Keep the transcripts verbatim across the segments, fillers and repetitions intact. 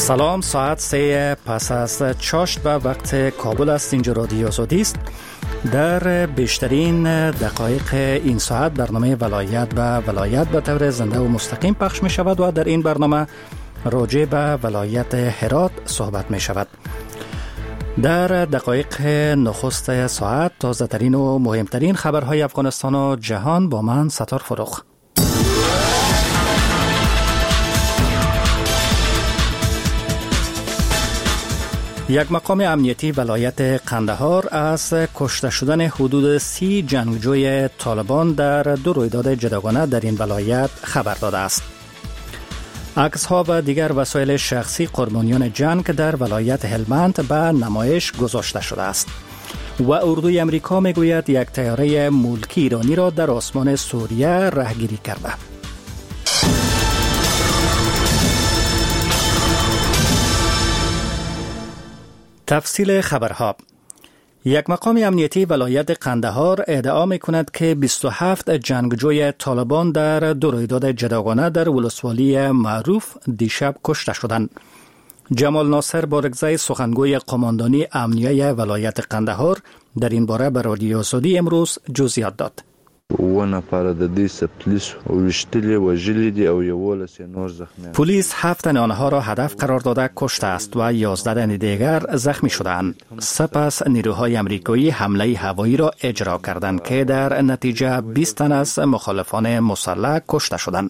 سلام، ساعت سه پس از چاشت و وقت کابل است. اینجا رادیو آزادی است. در بیشترین دقایق این ساعت برنامه ولایت و ولایت به طور زنده و مستقیم پخش می شود و در این برنامه راجع به ولایت هرات صحبت می شود. در دقایق نخست ساعت تازه ترین و مهمترین خبرهای افغانستان و جهان با من ستار فروخ. یک مقام امنیتی ولایت قندهار از کشته شدن حدود سی جنگجوی طالبان در دو رویداد جداگانه در این ولایت خبر داده است. عکس‌ها و دیگر وسایل شخصی قربانیان جنگ در ولایت هلمند به نمایش گذاشته شده است. و اردوی امریکا میگوید یک طیاره ملکی ایرانی را در آسمان سوریه رهگیری کرده. تفصیل خبرها. یک مقام امنیتی ولایت قندهار ادعا می‌کند که بیست و هفت جنگجوی طالبان در دو رویداد جداگانه در ولسوالی معروف دیشب کشته شدند. جمال ناصر بارگزای سخنگوی قماندانی امنیه ولایت قندهار در این باره به رادیو آزادی امروز جزئیات داد. پلیس هفت تن آنها را هدف قرار داده کشته است و یازده تن دیگر زخمی شدند. سپس نیروهای امریکایی حمله هوایی را اجرا کردند که در نتیجه بیست تن از مخالفان مسلح کشته شدند.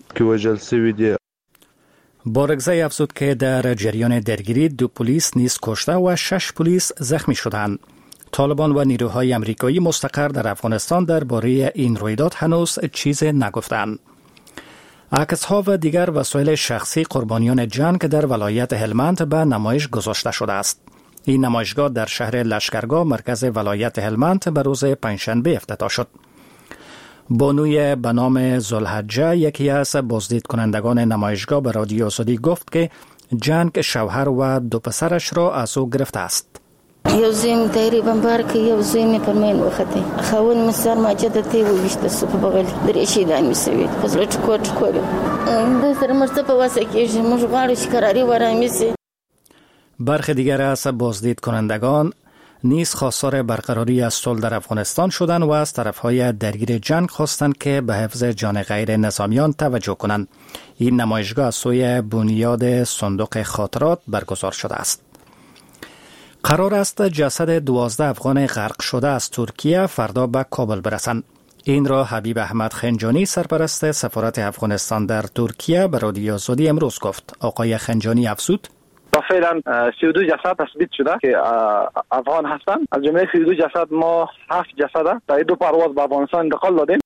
بارگزای افزود که در جریان درگیری دو پلیس نیز کشته و شش پلیس زخمی شدند. طالبان و نیروهای امریکایی مستقر در افغانستان درباره این رویداد هنوز چیز نگفتند. عکس‌ها و دیگر وسایل شخصی قربانیان جنگ در ولایت هلمند به نمایش گذاشته شده است. این نمایشگاه در شهر لشکرگاه مرکز ولایت هلمند به روز پنجشنبه افتتاح شد. بانوی به نام ذوالحجه یکی از بازدید کنندگان نمایشگاه به رادیو آزادی گفت که جنگ شوهر و دو پسرش را از او گرفته است. یو زویم تایری بمبار که یو زویم پر مین وخته خاون مسار ماجد تی وشته سو په بغل درې شي دان میسوي خپل ټکوټ کول د سره مرسته په واسه کې موږ غواړو چې قراری ورامي سي. برخی دیگر از بازدید کنندگان نیز خواستار برقراری از صلح در افغانستان شدند و از طرفهای درگیر جنگ خواستند که به حفظ جان غیر نظامیان توجه کنند. این نمایشگاه از سوی بنیاد صندوق خاطرات برگزار شده است. قرار است جسد دوازده افغان غرق شده از ترکیه فردا به کابل برسند. این را حبیب احمد خنجانی سرپرست سفارت افغانستان در ترکیه به رادیو آزادی امروز گفت. آقای خنجانی افزود تا فعلا سی و دو جسد تثبیت شده که افغان هستند. از جمله سی و دو جسد ما هفت جسد در دو پرواز به افغانستان انتقال دادیم.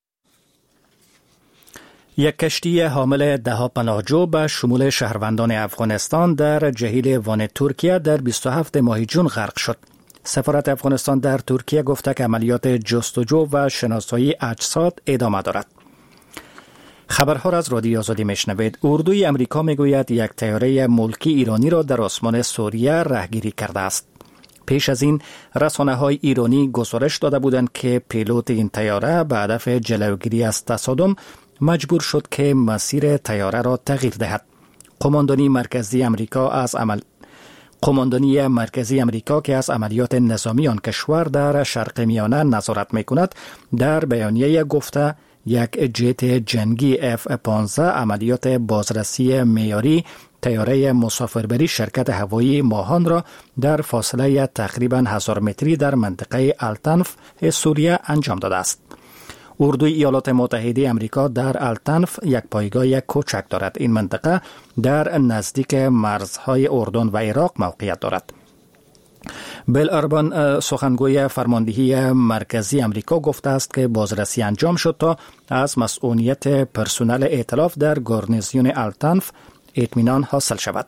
یک کشتی حامل ده ها پناهجو به شمول شهروندان افغانستان در جهیل وان ترکیه در بیست و هفتم ماه جون غرق شد. سفارت افغانستان در ترکیه گفته که عملیات جستجو و شناسایی اجساد ادامه دارد. خبرها را از رادیو آزادی میشنوید. اردوی امریکا میگوید یک طیاره ملکی ایرانی را در آسمان سوریه رهگیری کرده است. پیش از این رسانه‌های ایرانی گزارش داده بودند که پیلوت این طیاره به هدف جلوگیری از تصادم مجبور شد که مسیر طیاره را تغییر دهد. قماندانی مرکزی امریکا از عمل قماندانی مرکزی امریکا که از عملیات نظامی آن کشور در شرق میانه نظارت می‌کند در بیانیه گفته یک جت جنگی اف پانزده عملیات بازرسی معیاری طیاره مسافربری شرکت هوایی ماهان را در فاصله تقریباً هزار متری در منطقه التنف سوریه انجام داده است. اردوی ایالات متحده امریکا در التنف یک پایگاه کوچک دارد. این منطقه در نزدیک مرزهای اردن و عراق موقعیت دارد. بیل اربان سخنگوی فرماندهی مرکزی امریکا گفته است که بازرسی انجام شد تا از مسئولیت پرسنل ائتلاف در گارنیزیون التنف اطمینان حاصل شود.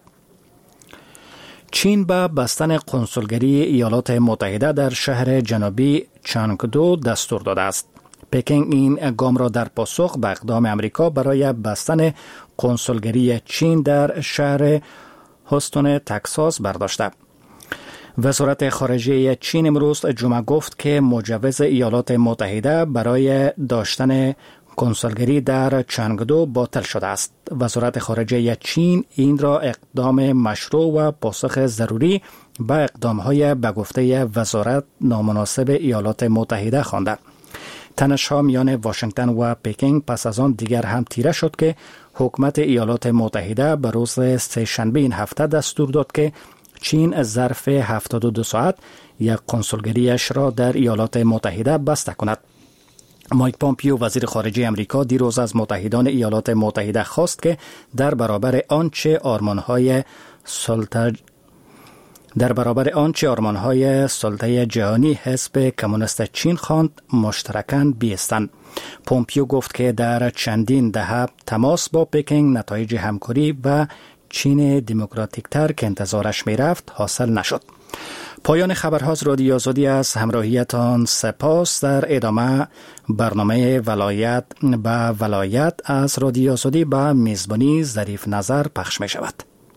چین به بستن قنسولگری ایالات متحده در شهر جنوبی چانگدو دستور داده است. پکینگ این گام را در پاسخ به اقدام امریکا برای بستن قنسولگری چین در شهر هاستون تگزاس برداشته. وزارت خارجه چین امروز جمعه گفت که مجوز ایالات متحده برای داشتن کنسولگری در چنگدو باطل شده است. وزارت خارجه چین این را اقدام مشروع و پاسخ ضروری به اقدام‌های به گفته وزارت نامناسب ایالات متحده خوانده. تنش‌ها میان واشنگتن و پکینگ پس از آن دیگر هم تیره شد که حکومت ایالات متحده به روز سه‌شنبه این هفته دستور داد که چین ظرف هفتاد و دو ساعت یک کنسولگریش را در ایالات متحده بسته کند. مایک پامپیو وزیر خارجه امریکا دیروز از متحدان ایالات متحده خواست که در برابر آنچه آرمان‌های سلطه در برابر آنچه آرمان‌های سلطه جهانی حزب کمونیست چین خواند مشترکاً بایستند. پومپیو گفت که در چندین دهه تماس با پکینگ نتایج همکاری و چین دموکراتیک تر که انتظارش می رفت حاصل نشد. پایان خبرهاست. رادیو آزادی از همراهیتان سپاس. در ادامه برنامه ولایت به ولایت از رادیو آزادی به میزبانی ظریف نظر پخش می شود.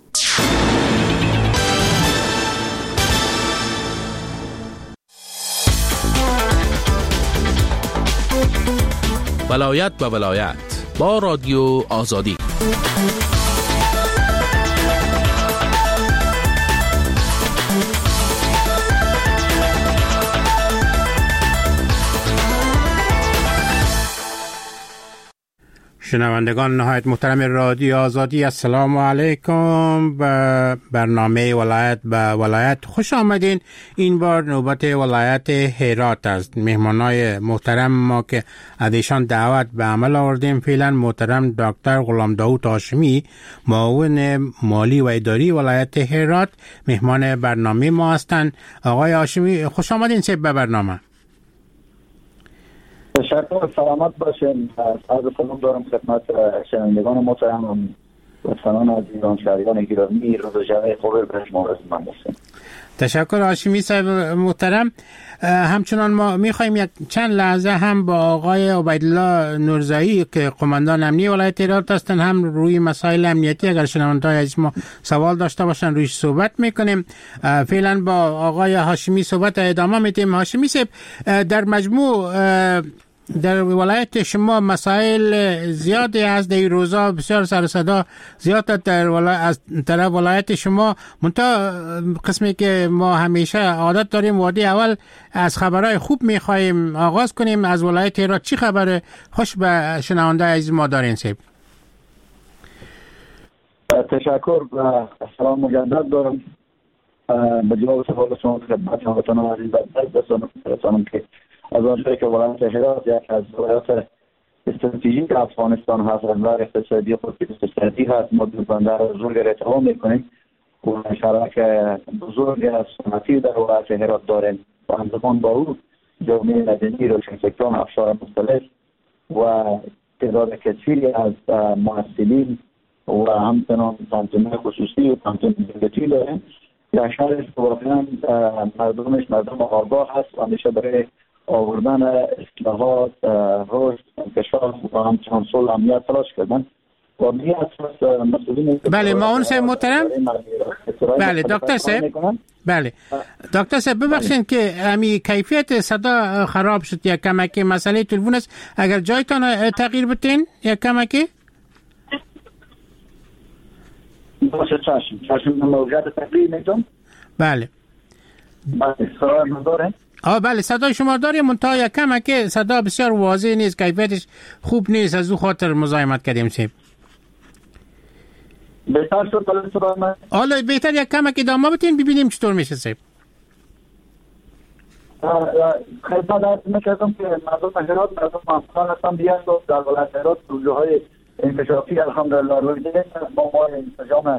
ولایت به ولایت با رادیو آزادی. شنوندگان نهایت محترم رادیو آزادی، السلام علیکم. به برنامه ولایت به ولایت خوش آمدین. این بار نوبت ولایت هرات است. مهمانای محترم ما که از ایشان دعوت به عمل آوردیم فعلا محترم دکتر غلام داود هاشمی، معاون مالی و اداری ولایت هرات، مهمان برنامه ما هستند. آقای هاشمی خوش آمدین سه به برنامه. تشکر، سلامت باشین. از سلام دارم خدمت شنوندگان محترم و دوستان عزیزان شهریان گرامی. روز و شب خوبی به شما رسیدن باشین. تشکر هاشمی صاحب محترم. همچنان ما میخوایم یک چند لحظه هم با آقای عبیدالله نورزایی که قماندان امنی ولایت هرات هستند هم روی مسائل امنیتی اگر شنوندگان از ما سوال داشته باشن رویش صحبت میکنیم. فعلا با آقای هاشمی صحبت ادامه میدیم. هاشمی صاحب، در مجموع در ولایت شما مسائل زیادی از در روزا بسیار سر و صدا زیاد در ولایت از طرف ولایت شما، منتها قسمی که ما همیشه عادت داریم وادی اول از خبرهای خوب میخوایم آغاز کنیم. از ولایت هرات چی خبره؟ خوش به شنونده عزیز ما دارین سیب. تشکر و سلام مجدد دارم. به جواب سوال شما خدمت هموطنان عزیز برسانم که از آنجایی که ولایت هرات یک از ولایات استراتژیک افغانستان هست و نظر اقتصادی خود اقتصادی هست، ما دو بندر بزرگ را اتهام میکنیم و شبک بزرگ از صنعتی در ولایت هرات داریم و همزمان با او جامعه مدنی، روشنفکران، افشار مختلف و تعداد کثیری از محصلین و همچنان پانتون خصوصی و پانتون دولتی داریم. یک شهر واقعا مردمش مردم آگاه هست و همیشه برای آوردن اصلاحات، رشد، انکشاف و همچنان صلح امنیت تلاش کردن. و به این اساس مسئولین بله معاون صاحب محترم. بله دکتر صاحب. بله دکتر صاحب ببخشید که امی کیفیت صدا خراب شد یک کمکی، مسئله تلفن است. اگر جایتان تغییر بتین یک کمکی. باشه چشم چشم موجود تغییر میدم. بله بله صدا نداره. آه بله صدای شما داریم، منتها یک کمکی صدا بسیار واضح نیست، کیفیتش خوب نیست، از او خاطر مزاحمت کردیم سیب. بهتر شد بله صدا من؟ حالا بهتر یک کمکی ادامه بتین ببینیم چطور میشه سیب. خدمت عرض میکردم که مردم هرات مردم افغان هستن بیان در ولایت هرات پروژه‌های انکشافی الحمدلله روی دیدن با ما انسجام.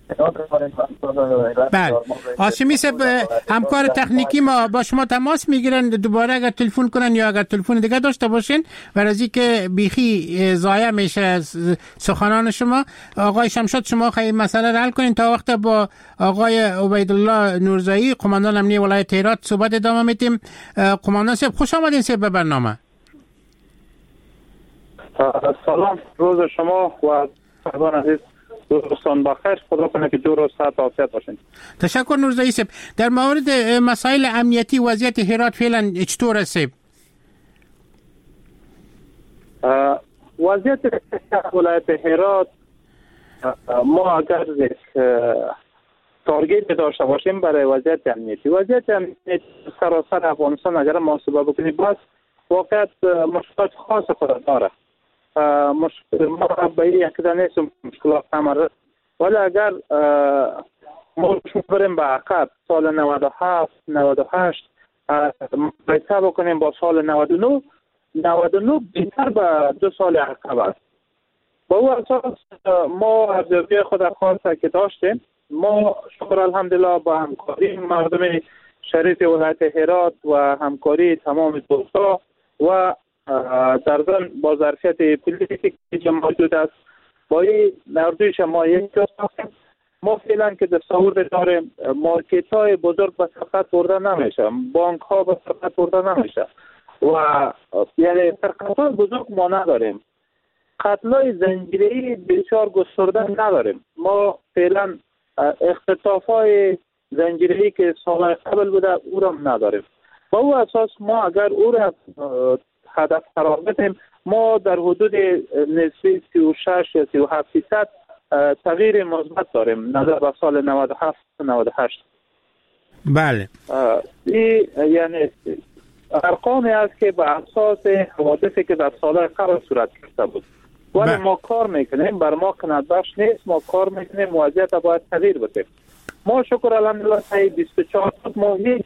بله هاشمی صاحب، همکار تکنیکی ما با شما تماس میگیرن دوباره اگر تلفن کنن یا اگر تلفن دیگه داشته باشین برای که بیخی ضایع میشه سخنان شما. آقای شمشاد شما خیلی مسئله رو حل کنین تا وقت با آقای عبیدالله نورزایی قماندان امنی ولایت هرات صحبت ادامه میدیم. قماندان صاحب خوش آمدین صاحب به برنامه. سلام، روز شما و صاحبان عزیز دوستان بخیر. خدا کنه که دو روز صحت و عافیت باشین. تشکر نورزایی صاحب. در مورد مسائل امنیتی وضعیت هرات فعلا چطور است صاحب؟ وضعیت ولایت هرات ما اگر تارگت داشته باشیم برای وضعیت امنیتی وضعیت امنیتی سراسر افغانستان اگر محاسبه بکنیم باز واقعا مشکلات خاص خود داره. مشکل ما به یک نیست مشکلات تمرد ولی اگر ما بریم به عقب سال نود و هفت نود و هشت مقایسه بکنیم با سال نود و نه نود و نه بیشتر به دو سال عقب است. با او اساس ما ارزیابی خود خاصه که داشتیم ما شکر الحمدلله با همکاری مردم شریف ولایت هرات و همکاری تمام دوستا و در ضمن با ظرفیت پلیسی که موجود است با این نردویش ما یک جا ساختیم. ما فعلا که تصاور داریم مارکت های بزرگ به سرقت برده نمیشه، بانک ها به سرقت برده نمیشه و یعنی سرقت های بزرگ ما نداریم. قتل های زنجیره‌ای بسیار گسترده نداریم. ما فعلا اختطاف های زنجیره‌ای که سال قبل بوده او را نداریم. با او اساس ما اگر او را هدف قرار بدیم ما در حدود نسبی سی و شش یا سی و هفت فیصد تغییر مثبت داریم نظر به سال نود و هفت نود و هشت. بله این یعنی ارقامی است که به اساس حوادثی که در سال قبل صورت گرفته بود ولی ما کار میکنیم بر ما قناعت بخش نیست. ما کار میکنیم وضعیت باید تغییر بده. ما شکر الحمدلله تا بیست و چهار ما هیچ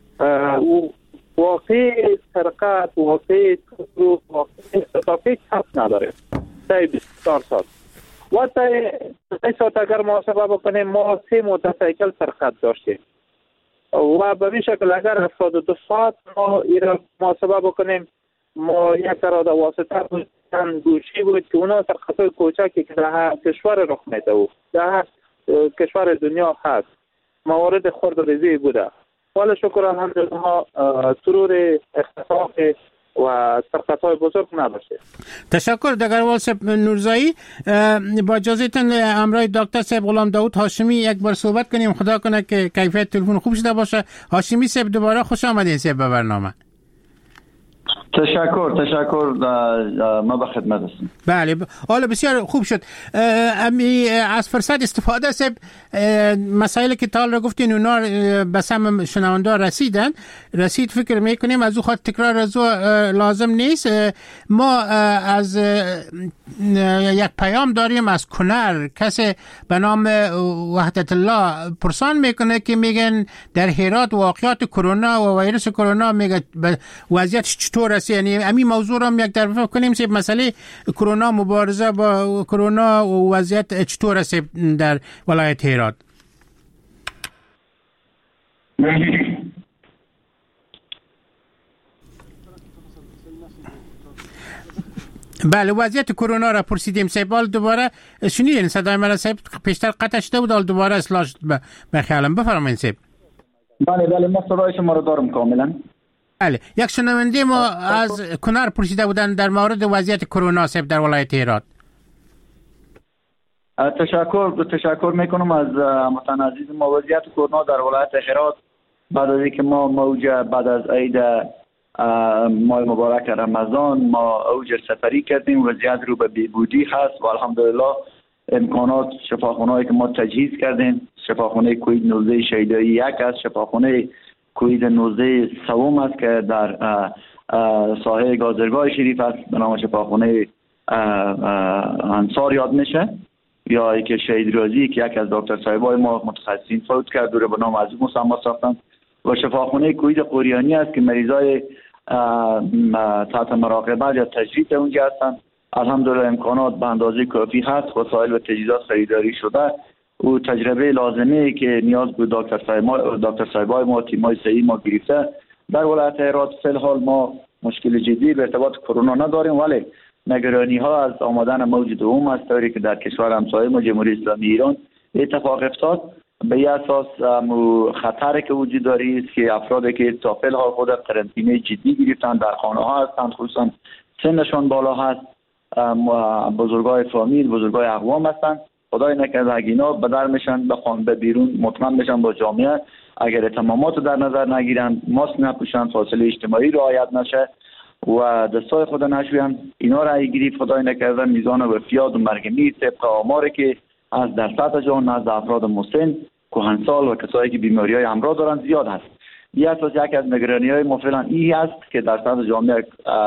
واقعی سرقت واقعی تصرف واقعی اختطافی ثبت نداریم تا بیست و چهار سال و تا این ساعت اگر محاسبه بکنیم ما سه موتورسیکل سرقت داشتیم و به این شکل اگر هفتاد و دو ساعت ما این محاسبه بکنیم ما یک اراده واسطه بود چند گوشی بود که اونا سرقت‌های کوچکی که در کشور رخ میده و در کشور دنیا هست موارد خرد و ریزی بوده ولی شکر الحمدلله سرور اختطاف و سرقت‌های بزرگ نباشه. تشکر دگروال صاحب نورزایی. با اجازهتون همراه دکتر صاحب غلام داود هاشمی یک بار صحبت کنیم. خدا کنه که کیفیت تلفن خوب شده باشه. هاشمی صاحب دوباره خوش آمدین صاحب به برنامه. تشکر تشکر ما به خدمت هستیم. بله حالا بسیار خوب شد. امی از فرصت استفاده صاحب مسائلی که تال را گفتین اونا به سم شنونده رسیدن رسید فکر میکنیم از او خواهد تکرار از او لازم نیست. ما از یک پیام داریم از کنر کسی به نام وحدت الله پرسان میکنه که میگن در هرات واقعات کرونا و ویروس کرونا میگه وضعیتش چطور است. یعنی همین موضوع را یک طرف کنیم سه مسئله کرونا مبارزه با کرونا و وضعیت چطور است در ولایت هرات. بله وضعیت کرونا را پرسیدیم سیبال دوباره شنیدین صدای من صاحب پیشتر قطع شده بود دوباره اصلاح شد به خیالم. بفرمایید صاحب. بله بله ما صدای شما رو دارم کاملا. بله یک شنونده ما از کنر پرسیده بودن در مورد وضعیت کرونا صاحب در ولایت هرات. تشکر تشکر میکنم از هموطن عزیز ما. وضعیت کرونا در ولایت هرات بعد از اینکه ما موج بعد از عید ماه مبارک رمضان ما اوج سفری کردیم وضعیت رو به بهبودی هست و الحمدلله امکانات شفاخانه‌ای که ما تجهیز کردیم شفاخانه کووید نوزده شهیدایی یک است شفاخانه کووید نوزده سوم است که در ساحه گازرگاه شریف است به نام شفاخانه انصار یاد میشه یا که شهید رازی که یک از دکتر صاحبای ما متخصصین فوت کرد و به نام از او مسمى ساختن و شفاخانه کووید قریانی است که مریضای تحت مراقبت یا تجدید اونجا هستند. الحمدلله امکانات به اندازه کافی هست وسایل و تجهیزات خریداری شده و تجربه لازمه که نیاز بود دکتر صاحب دکتر صاحبای ما تیمای صحیح ما گرفته. در ولایت هرات فی الحال ما مشکل جدی به ارتباط کرونا نداریم ولی نگرانی ها از آمدن موج دوم است طوری که در کشور همسایه ما جمهوری اسلامی ایران اتفاق افتاد. به این اساس خطری که وجود داری است که افرادی که تا فی الحال خود قرنطینه جدی گرفتن در خانه ها هستند خصوصا سنشان بالا هست بزرگای فامیل بزرگای اقوام هستند خدای نکرده اگه اینا به در میشن بخوان به بیرون مطمئن بشن با جامعه اگر اتمامات رو در نظر نگیرن ماسک نپوشن فاصله اجتماعی رعایت نشه و دستای خود نشویم اینا را گرفت خدای نکرده میزان وفیات و مرگ میر طبق آماری که از در سطح جهان نزد افراد مسن کهنسال و کسایی که بیماری‌های امراض دارند زیاد هست. این اساس یک از نگرانی‌های ما فعلا این است که در سطح جامعه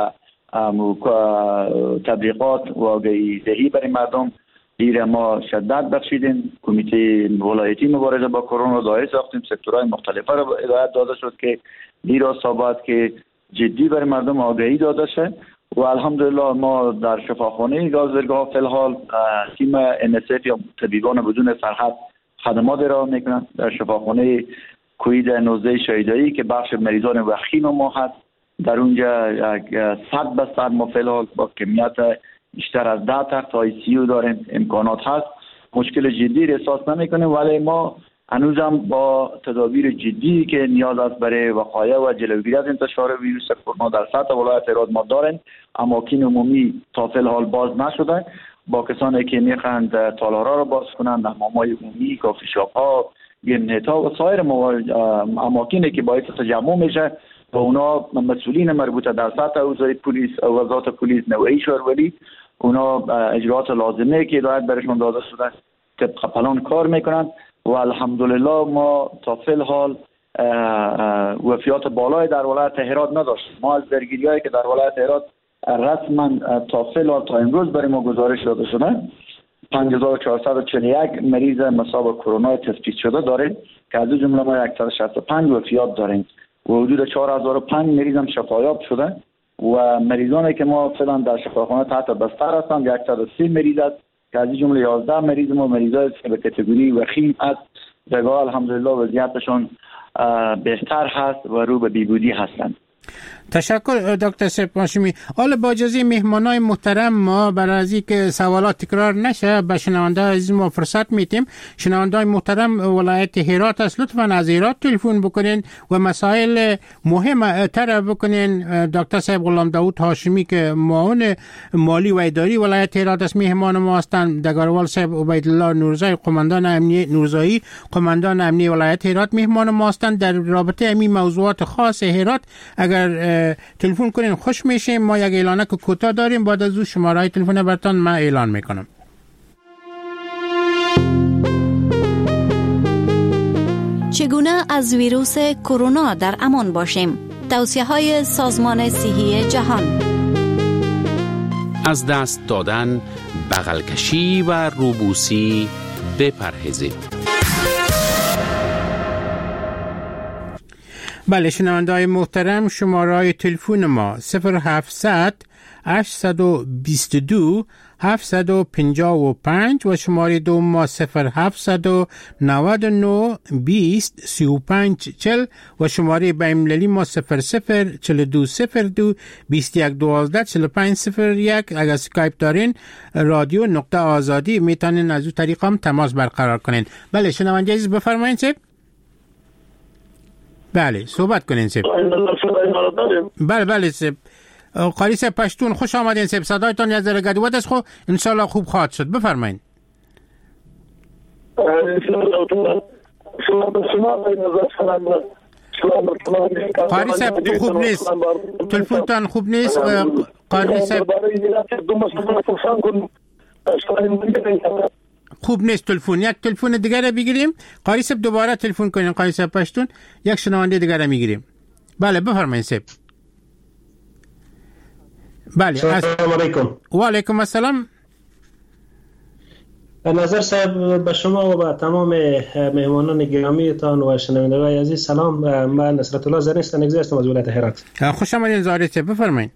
تبلیغات و آگاهی دهی برای مردم دیر ما شدت بخشیدیم. کمیته ولایتی مبارزه با کرونا دایره ساختیم، سکتورهای مختلفه را هدایت داده شد که دیر و ثابت که جدی برای مردم آگاهی داده شد و الحمدلله ما در شفاخانه گازرگاه فی الحال تیم ان اس اف یا طبیبان بدون سرحد خدمات را میکنند. در شفاخانه کووید نوزده شهیدایی که بخش مریضان وخیم ما هست، در اونجا صد به صد ما فی الحال با کمیت بیشتر از ده تخت آی سی یو داریم، امکانات هست، مشکل جدی احساس نمیکنیم، ولی ما هنوزم با تدابیر جدی که نیاز است برای وقایع و جلوگیری از انتشار ویروس کرونا در سطح ولایت هرات ما داریم. اماکن عمومی تا فی الحال باز نشده، با کسانی که میخواهند تالارا را باز کنند، حمام‌های عمومی، کافی شاپ ها، گمنت‌ها و سایر اماکنی که باعث تجمع میشه و اونا مسئولین مربوطه در سطح وزارت پلیس و وزارت پلیس نوعی شورولی اونا اجرات لازمه که هدایت برشون داده شده طبق پلان کار میکنند و الحمدلله ما تا فی الحال وفیات بالای در ولایت هرات نداشتیم. ما از درگیری‌هایی که در ولایت هرات رسما تا فی الحال تا امروز برای ما گزارش داده شده پنج هزار و چهارصد و چهل و یک مریض مصاب کرونا تثبیت شده داریم که از جمله ما صد و شصت و پنج وفیات داریم و حدود چهار هزار و پنج مریض هم شفایاب شده و مریضانی که ما فعلا در شفاخانه تحت بستر هستند صد و سی مریض است که از جمله یازده مریض ما مریضایی که به کاتگوری وخیم است، دیگه الحمدلله وضعیتشون بهتر هست و رو به بیبودی هستند. تشکر دکتر سیب هاشمی. حالا با اجازه مهمانای محترم ما برای از اینکه سوالات تکرار نشه به شنونده عزیز ما فرصت میتیم. شنونده محترم ولایت هرات است، لطفاً از هرات تلفن بکنین و مسائل مهم تر بکنین. دکتر صاحب غلام داوود هاشمی که معاون مالی و اداری ولایت هرات است مهمان ما هستند. دگاروال صاحب عبیدالله نورزایی قماندان امنیه نورزایی قماندان امنیه ولایت هرات مهمان ما هستند در رابطه همین موضوعات خاص هرات. اگر تلفن کنین خوش میشیم. ما یک اعلانه که کوتاه داریم، بعد از اون شماره تلفن براتون ما اعلان میکنم. چگونه از ویروس کرونا در امان باشیم؟ توصیه های سازمان صحی جهان. از دست دادن، بغل کشی و روبوسی بپرهیزید. بله شنونده‌های محترم، شماره تلفن ما صفر هفتصد هشتصد و بیست و دو هفتصد و پنجاه و پنج و شماره دوم ما صفر هفتصد و نود و نه بیست سی و پنج چهل و شماره بین‌المللی ما صفر صفر چهل و دو صفر دو بیست و یک دوازده چهل و پنج صفر یک. اگر اسکایپ دارین رادیو نقطه آزادی میتونین از اون طریق هم تماس برقرار کنین. بله شنونده عزیز بفرمایید سیب. بله صحبت کنین سیب. بله بله سیب. قاری سیب پشتون خوش آمدین سیب. صدایتان یک ذره گدوت است، خب انشالله خوب خواهد شد. بفرمایید. قاری سیب تو خوب نیست، تلفنتان خوب نیست قاری سیب، خوب نیست تلفن. یک تلفن دیگر رو بگیریم. قاری صاحب دوباره تلفن کنین. قاری صاحب پشتون یک شنونده دیگر رو میگیریم. بله بفرمایید صاحب. بله سلام علیکم. و علیکم السلام. نظر صاحب به شما و به تمام مهمانان گرامیتان و شنوندگان عزیز سلام. من نصرت الله زرین استنگزی هستم از ولایت هرات. خوش آمدین زاری صاحب بفرمایید.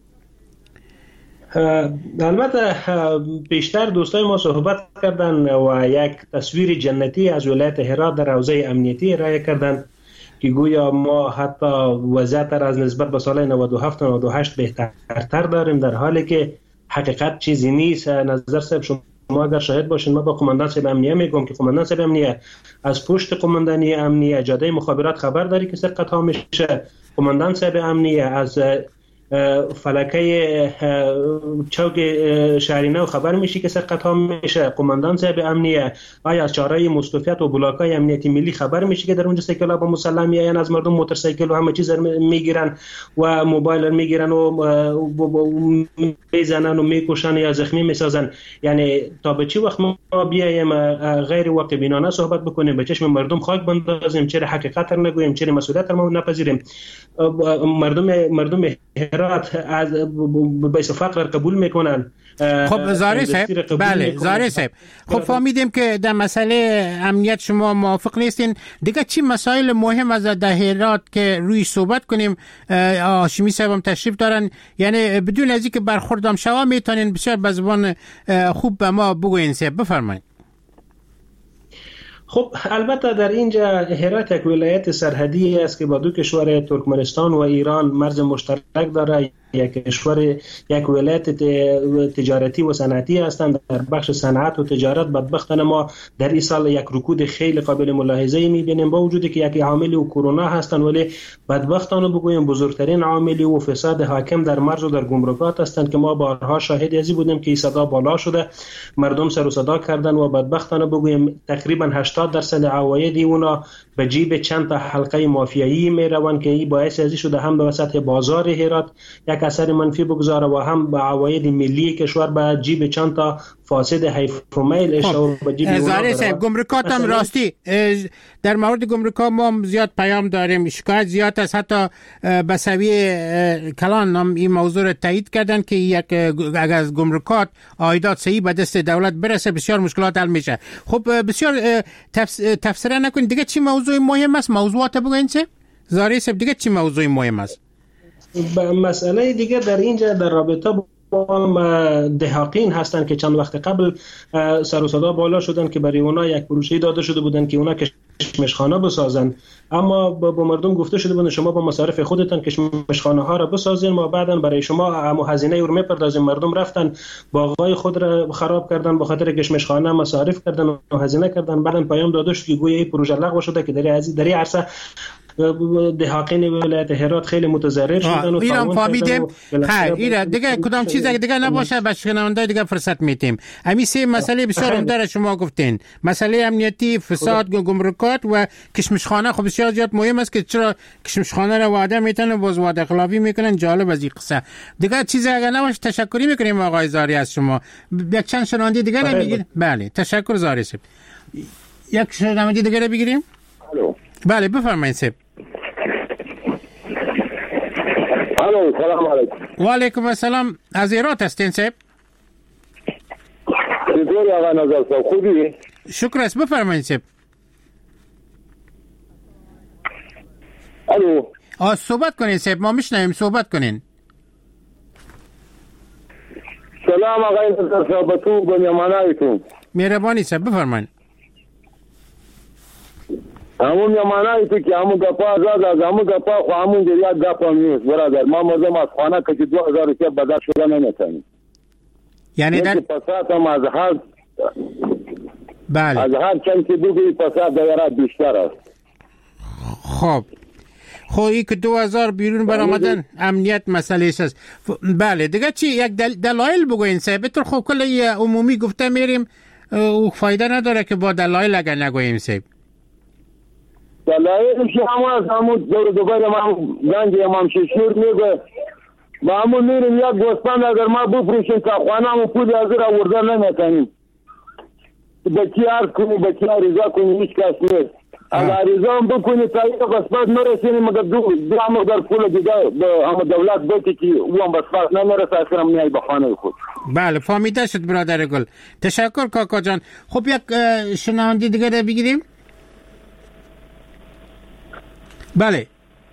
البته بیشتر دوستای ما صحبت کردن و یک تصویر جنتی از ولایت هرات در حوزه امنیتی ارائه کردن که گویا ما حتی وضعیت را از نسبت به سال نود و هفت نود و هشت بهترتر داریم، در حالی که حقیقت چیزی نیست. نظر صاحب شما اگر شاهد باشین، ما با قماندان صاحب امنیه میگم که قماندان صاحب امنیه از پشت قماندانی امنیه جاده مخابرات خبر داری که سرقت ها میشه. قماندان صاحب امنیه از فلکه چوک شهری نو خبر میشه که سرقت ها میشه. قماندان صاحب امنیه آیا از چهارهای مستوفیت و بلاکای امنیتی ملی خبر میشه که در اونجا سایکل ها با مسلح میآیند، از مردم موتورسایکل و همه چیز میگیرن و موبایل میگیرن و میزنن و میکشن یا زخمی میسازن. یعنی تا به چی وقت ما بیایم غیر واقع بینانه صحبت بکنیم، به چشم مردم خاک بندازیم، چرا حقیقت رو نگوییم، چرا مسئولیت رو نپذیریم؟ مردم مردم هرات از بیس فقر قبول میکنن. خب زاری صاحب، بله زاری صاحب، خب فهمیدیم که در مسئله امنیت شما موافق نیستین. دیگه چی مسائل مهم از در هرات که روی صحبت کنیم؟ هاشمی صاحب هم تشریف دارن، یعنی بدون از اینکه برخوردم شما میتونین بسیار به زبان خوب به ما بگوین. صاحب بفرمایید. خب البته در اینجا هرات یک ولایت سرحدی است که با دو کشور ترکمنستان و ایران مرز مشترک داره. یک کشور یک ولایت تجارتی و صنعتی هستند. در بخش صنعت و تجارت بدبختانه ما در این سال یک رکود خیلی قابل ملاحظه می‌بینیم، با وجودی که یک عامل و کرونا هستند، ولی بدبختانه بگویم بزرگترین عامل و فساد حاکم در مرز و در گمرکات هستند که ما بارها شاهد ازی بودیم که صدا بالا شده، مردم سر و صدا کردن و بدبختانه بگویم تقریبا هشتاد درصد عواید اونا به جیب چند تا حلقه مافیایی میروند که این باعث ازی شده هم به سطح بازار هرات یک اثر منفی بگذاره و هم به عواید ملی کشور به جیب چند تا فاسد حیف و میل اشاره به جیب اونا. زاری صاحب گمرکات هم راستی در مورد گمرکات ما زیاد پیام داریم، شکایت زیاد است، حتی بسوی کلان هم این موضوع رو تایید کردن که یک اگر از گمرکات عایدات صحیح به دست دولت برسه بسیار مشکلات حل میشه. خب بسیار تفسیر نکنید دیگه چی موضوع مهم است؟ موضوعات بگوین چه؟ زاری صاحب دیگه چی موضوع مهم است؟ مسئله دیگه در اینجا در رابطه با دهاقین هستند که چند وقت قبل سر و صدا بالا شدن که برای اونا یک پروژه داده شده بودن که اونا کشمشخانه بسازن، اما با مردم گفته شده بودن شما با مصارف خودتان کشمشخانه ها را بسازین، ما بعداً برای شما هم هزینه رو میپردازیم. مردم رفتن باغای خود را خراب کردن به خاطر کشمشخانه، مصارف کردن و هزینه کردن، بعداً پیام داده شد که گویا این پروژه لغو شده که در این عرصه دهاقین ولایت هرات خیلی متضرر شدن و ایران فهمیدیم. خیر ایران دیگه کدام چیز دیگه نباشه به شنوندای دیگه فرصت میتیم. همین سه مسئله بسیار عمده شما گفتین، مسئله امنیتی، فساد، گمرکات و کشمشخانه. خب بسیار زیاد مهم است که چرا کشمشخانه را وعده میتونه باز وعده خلافی میکنن. جالب از این قصه. دیگه چیز اگه نباشه تشکری میکنیم آقای زاری از شما. یک چند شنونده دیگه رو بگیریم. بله تشکر زاری صاحب. یک شنونده دیگه رو بگیریم. الو بله بفرمایید صاحب. الو سلام علیکم. و علیکم السلام. از هرات هستین صاحب؟ چطوری آقا نظر صاحب خوبی؟ شکر است بفرمایید صاحب. الو آ صحبت کنین صاحب ما میشنویم، صحبت کنین. سلام آقای نظر صاحب تو بنیامانایتون. مهربانی صاحب بفرمایید. همون یمانایی تو که همون گپا آزاد از همون گپا خو همون جریات گپا نیست برادر. ما مردم از خانه که دو هزار روپیه بدر شده نمیتونیم، یعنی در پسات هم از هر بله از هر چند که بگوی پسات دیرات بیشتر است. خب خب این که دو هزار بیرون برآمدن امنیت مسئله است. بله دیگه چی یک دل... دلایل بگوین صاحب. تو خب کلی عمومی گفته میریم او فایده نداره که با دلایل اگر نگوییم صاحب. دلایلش همون از همون دور دوباره ما گنج امام ششور میگه با همون میریم یک گوسفند اگر ما بفروشیم تا خانه همون پول از را ورده نمیتونیم به کی عرض کنی به کی عریضه کنی هیچ کس نیست. اگر عریضه هم بکنی تا یک قسمت نرسینی مگر دو دو مقدار پول دیگه به همون دولت بکی که او هم بسپاس نمیرسه اصلا میای به خانه خود. بله فهمیده شد برادر گل. تشکر کاکا جان. خب یک شنونده دیگه رو بگیریم. بله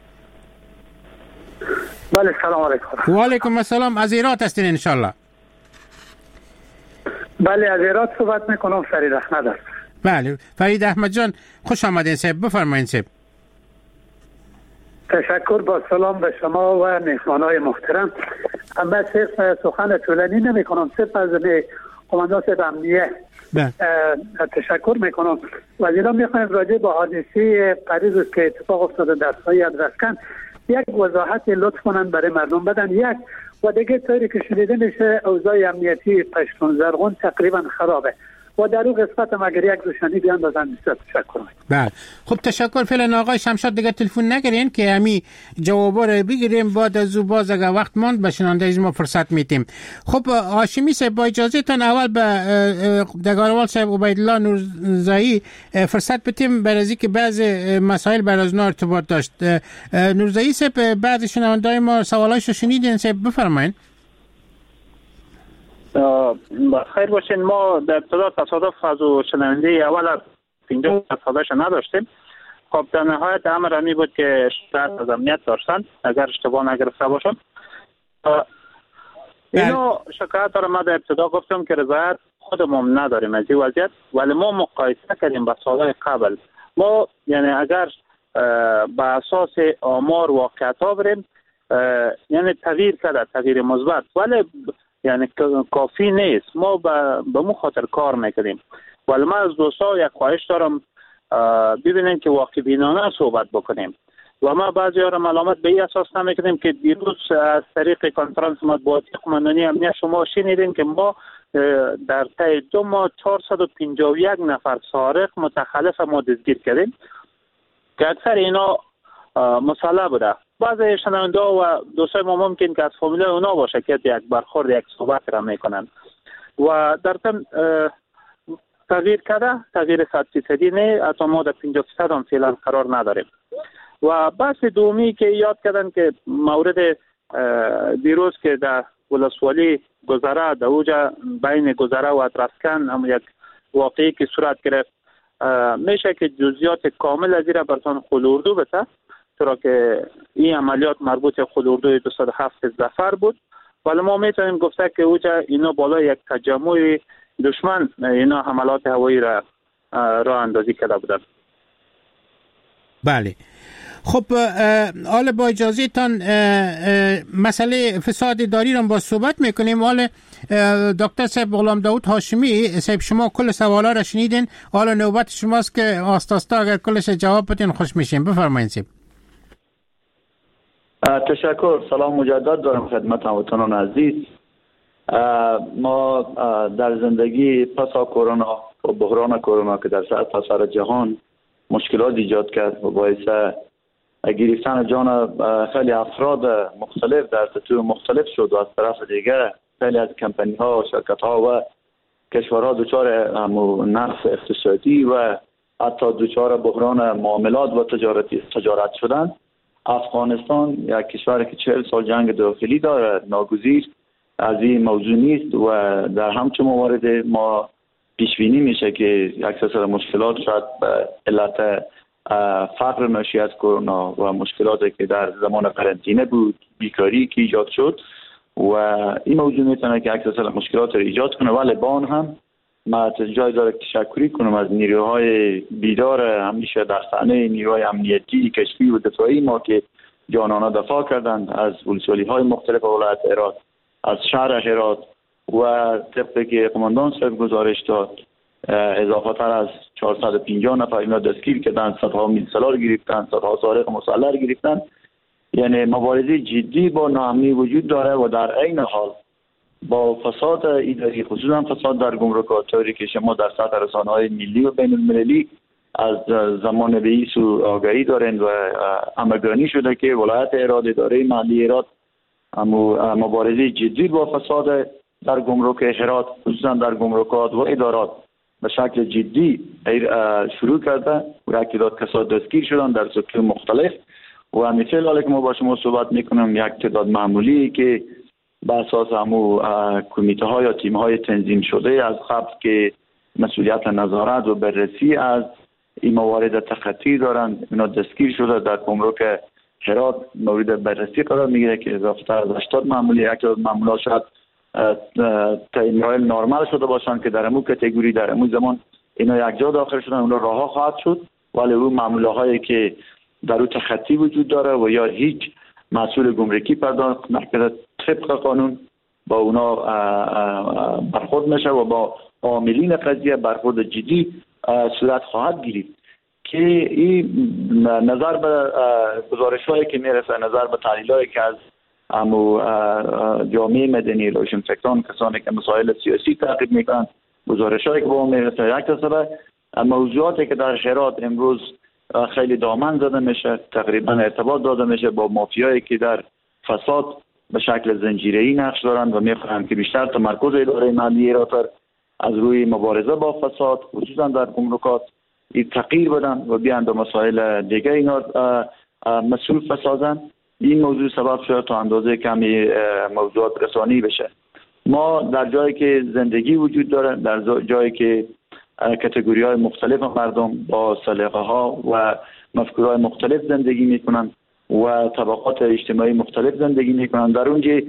بله سلام علیکم. و علیکم السلام. از هرات هستین ان شاء الله؟ بله از هرات صحبت میکنم. فرید احمد است. بله فرید احمد جان خوش آمدین صاحب بفرمایید صاحب. تشکر با سلام به شما و مهمانای محترم. اما صرف سخن طولانی نمی کنم، صرف از قماندان صاحب امنیه تشکر میکنم. وزیران میخوایم راجع به حادثه پریز که اتفاق افتاده در سایه ادرسکن یک وضاحت لطف کنن برای مردم بدن. یک و دیگه طوری که شنیده میشه اوضاع امنیتی پشتون زرغون تقریبا خرابه و در اون قسمت هم اگر یک روشنی بیاندازن بسیار تشکر. بله خب تشکر. فعلا آقای شمشاد دیگه تلفن نگیرین که همی جوابا رو بگیریم، بعد از او باز اگر وقت ماند به شنونده از ما فرصت میتیم. خب هاشمی صاحب با اجازه تان اول به دگاروال صاحب عبیدالله نورزایی فرصت بتیم برای که بعض مسائل بر از اونا ارتباط داشت. نورزایی صاحب بعض شنونده ما سوالایشو شنیدین صاحب بفرمایید. خیر باشین. ما در ابتدا تصادف از شنونده اول از پنجاه سالش نداشتیم. خب در نهایت امر همی بود که شرط از امنیت داشتن اگر اشتباه نگرفته باشم. اینو شکایت رو ما در ابتدا گفتم که رضایت خودمون نداریم از این وضعیت، ولی ما مقایسه کردیم با سالهای قبل. ما یعنی اگر با اساس آمار واقعیت ها بریم یعنی تغییر کرده، تغییر مثبت، ولی یعنی کافی نیست. ما به مو خاطر کار میکنیم. ولی من از دوستا یک خواهش دارم ببینیم که واقع بینانه صحبت بکنیم و ما بعضی ها را ملامت به این اساس نمیکنیم که دیروز از طریق کنفرانس مطبوعاتی قماندانی امنیت شما شنیدین که ما در طی دو ماه چهارصد و پنجاه و یک نفر سارق متخلف ما دستگیر کردیم که اکثر اینا مسلح بوده. بعضی شنونده و دوستای ما ممکن که از فامیل اونا باشه که یک برخورد یک صحبت را میکنن و در ضمن تغییر کرده، تغییر صد فیصدی نه، حتی ما در پنجاه فیصد هم فعلا قرار نداریم. و بحث دومی که یاد کردن که مورد دیروز که در ولسوالی گذره در اوجا بین گذره و ادرسکن هم یک واقعی که صورت گرفت، میشه که جزئیات کامل از این را براتون خلوردو بده، چرا که این عملیات مربوط خلوردوی دویست و هفت ظفر بود. ولی ما میتونیم گفته که اوجا اینا بالا یک تجمع دشمن اینا حملات هوایی را راه اندازی کرده بودند. بله. خب حالا با اجازه تان مسئله فساد اداری رو با صحبت میکنیم. حالا دکتر صاحب غلام داود هاشمی صاحب شما کل سوالا را شنیدین، حالا نوبت شماست که آستاستا اگر کلش جواب بدین خوش میشیم. بفرمایید صاحب. تشکر. سلام مجدد دارم خدمت هموطنان عزیز. ما در زندگی پس از کرونا و بحران کرونا که در سرتاسر جهان مشکلات ایجاد کرد و باعث گرفتن جان خیلی افراد مختلف در سطوح مختلف شد و از طرف دیگر خیلی از کمپانی ها و شرکت ها و کشورها دچار نقص اقتصادی و حتی دچار بحران معاملات و تجارتی تجارت شدند. افغانستان یک کشوری که چهل سال جنگ داخلی داره، ناگزیر از این موضوع نیست و در همچون موارد ما پیش بینی میشه که یک سلسله مشکلات شاید به علت فقر ناشی از کرونا و مشکلاتی که در زمان قرنطینه بود، بیکاری که ایجاد شد و این موضوع میتونه که یک سلسله مشکلات رو ایجاد کنه. ولی با آن هم ما جای داره تشکری کنم از نیروهای بیدار همیشه در صحنه، نیروهای امنیتی، کشفی و دفاعی ما که جانانه دفاع کردند از ولسوالی های مختلف ولایت هرات، از شهر هرات و طبقی که قماندان صاحب گزارش داد اضافه تر از چهارصد و پنجاه نفر اینا دستگیر کردن، صدها میلسلار گرفتن، صدها سارق مسلح گرفتن. یعنی مبارزه جدی با ناامنی وجود داره و در عین حال با فساد اداری، خصوصا فساد در گمرکات، طوری که شما در سطح رسانه‌های ملی و بین المللی از زمان به این سو آگاهی دارین و امرگانی شده که ولایت هرات، اداره مالی هرات مبارزه جدی با فساد در گمرک هرات، خصوصا در گمرکات و ادارات به شکل جدی شروع کرده و یک تعداد کسان دستگیر شدن در سطوح مختلف و مثل حالی که ما با شما صحبت میکنم یک تعداد معمولی که به اساس همو کمیته ها یا تیم های تنظیم شده از قبل که مسئولیت نظارت و بررسی از این موارد تخطی دارند، اینا دستگیر شده در گمرک هرات مورد بررسی قرار میگیره که اضافه تر از هشتاد معمولی، یک تعداد معمولات شاید تایمایل نرمال شده باشند که در امو کاتگوری در امو زمان اینا یک جا داخل شدن، اونا راه خواهد شد. ولی اون معامله هایی که در اون تخطی وجود داره و یا هیچ مسئول گمرکی پرداخت نکرده طبق قانون با اونا برخورد میشه و با عاملین قضیه برخورد جدی صورت خواهد گرفت که این نظر به گزارش‌هایی که میرسه، نظر به تحلیل‌هایی که از امو جامعه مدنی، روشنفکران، کسانی که مسائل سیاسی تعقیب میکنن، گزارش‌هایی که به ما میرسه، یک تصویر موضوعاتی که در هرات امروز خیلی دامن زده میشه، تقریبا ارتباط داده میشه با مافیایی که در فساد به شکل زنجیره‌ای نقش دارند و میخواهند که بیشتر تمرکز اداره محلی هرات از روی مبارزه با فساد، خصوصا در گمرکات، این تغییر بدن و بیان به مسائل دیگه اینا مسئول بسازن. این موضوع سبب شده تا اندازه کمی موضوعات رسانی بشه. ما در جایی که زندگی وجود داره، در جایی که کاتگوری های مختلف مردم با سلیقه ها و مفکورهای مختلف زندگی میکنن و طبقات اجتماعی مختلف زندگی میکنن، در اونجا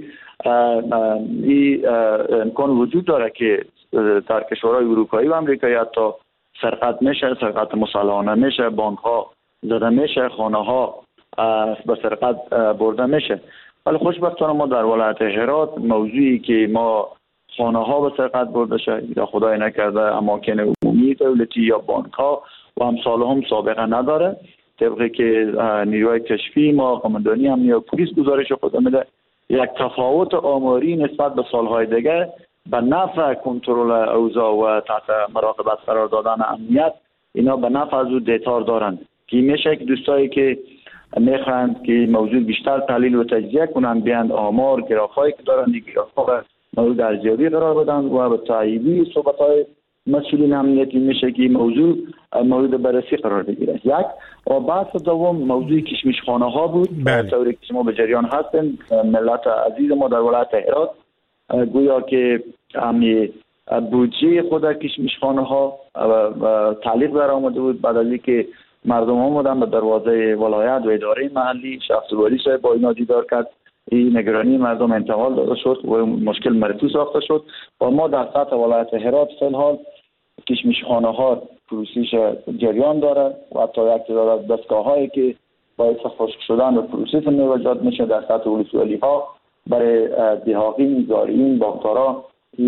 این امکان وجود داره که در کشورهای اروپایی و امریکایی حتی سرقت میشه، سرقت مسلحانه میشه، بانک ها زده میشه، خانه ها به سرقت برده میشه. ولی خوشبختانه ما در ولایت هرات موضوعی که ما خانه ها به سرقت برده شه یا خدای نکرده اماکن عمومی دولتی یا بانک ها و امثال هم سابقه نداره. طبقی که نیروی کشفی ما قماندانی امنیت پلیس گزارش خود میده، یک تفاوت آماری نسبت به سالهای دیگه به نفع کنترل اوضاع و تحت مراقبت قرار دادن امنیت، اینا به نفع از او دیتار دارند که میشه که دوستایی که میخواند که موضوع بیشتر تحلیل و تجزیه کنند بیان آمار گرافایی که دارند گرافا موضوع ارزیابی قرار بدن و به تاییدی صحبت‌های مسئولین امنیتی میشه که موضوع مورد بررسی قرار بگیره. یک و بحث دوم موضوع کشمش خانه ها بود. طوری که شما به جریان هستین، ملت عزیز ما در ولایت هرات گویا که امی بودجه خود کشمش خانه ها تعلیق در آمده بود بعد از اینکه مردم آمدن به دروازه ولایت و اداره محلی، شخص والی صاحب با اینا دیدار کرد، این نگرانی مردم انتقال داده شد و مشکل مرتوب ساخته شد و ما در سطح ولایت هرات فی الحال کشمش خانه ها پروسیش جریان داره و حتی یک تعداد دستگاه هایی که باعث خشک شدن و پروسیس میوجد میشه در سطح ولسوالی ها برای دهاقین، زارعین، باغدارا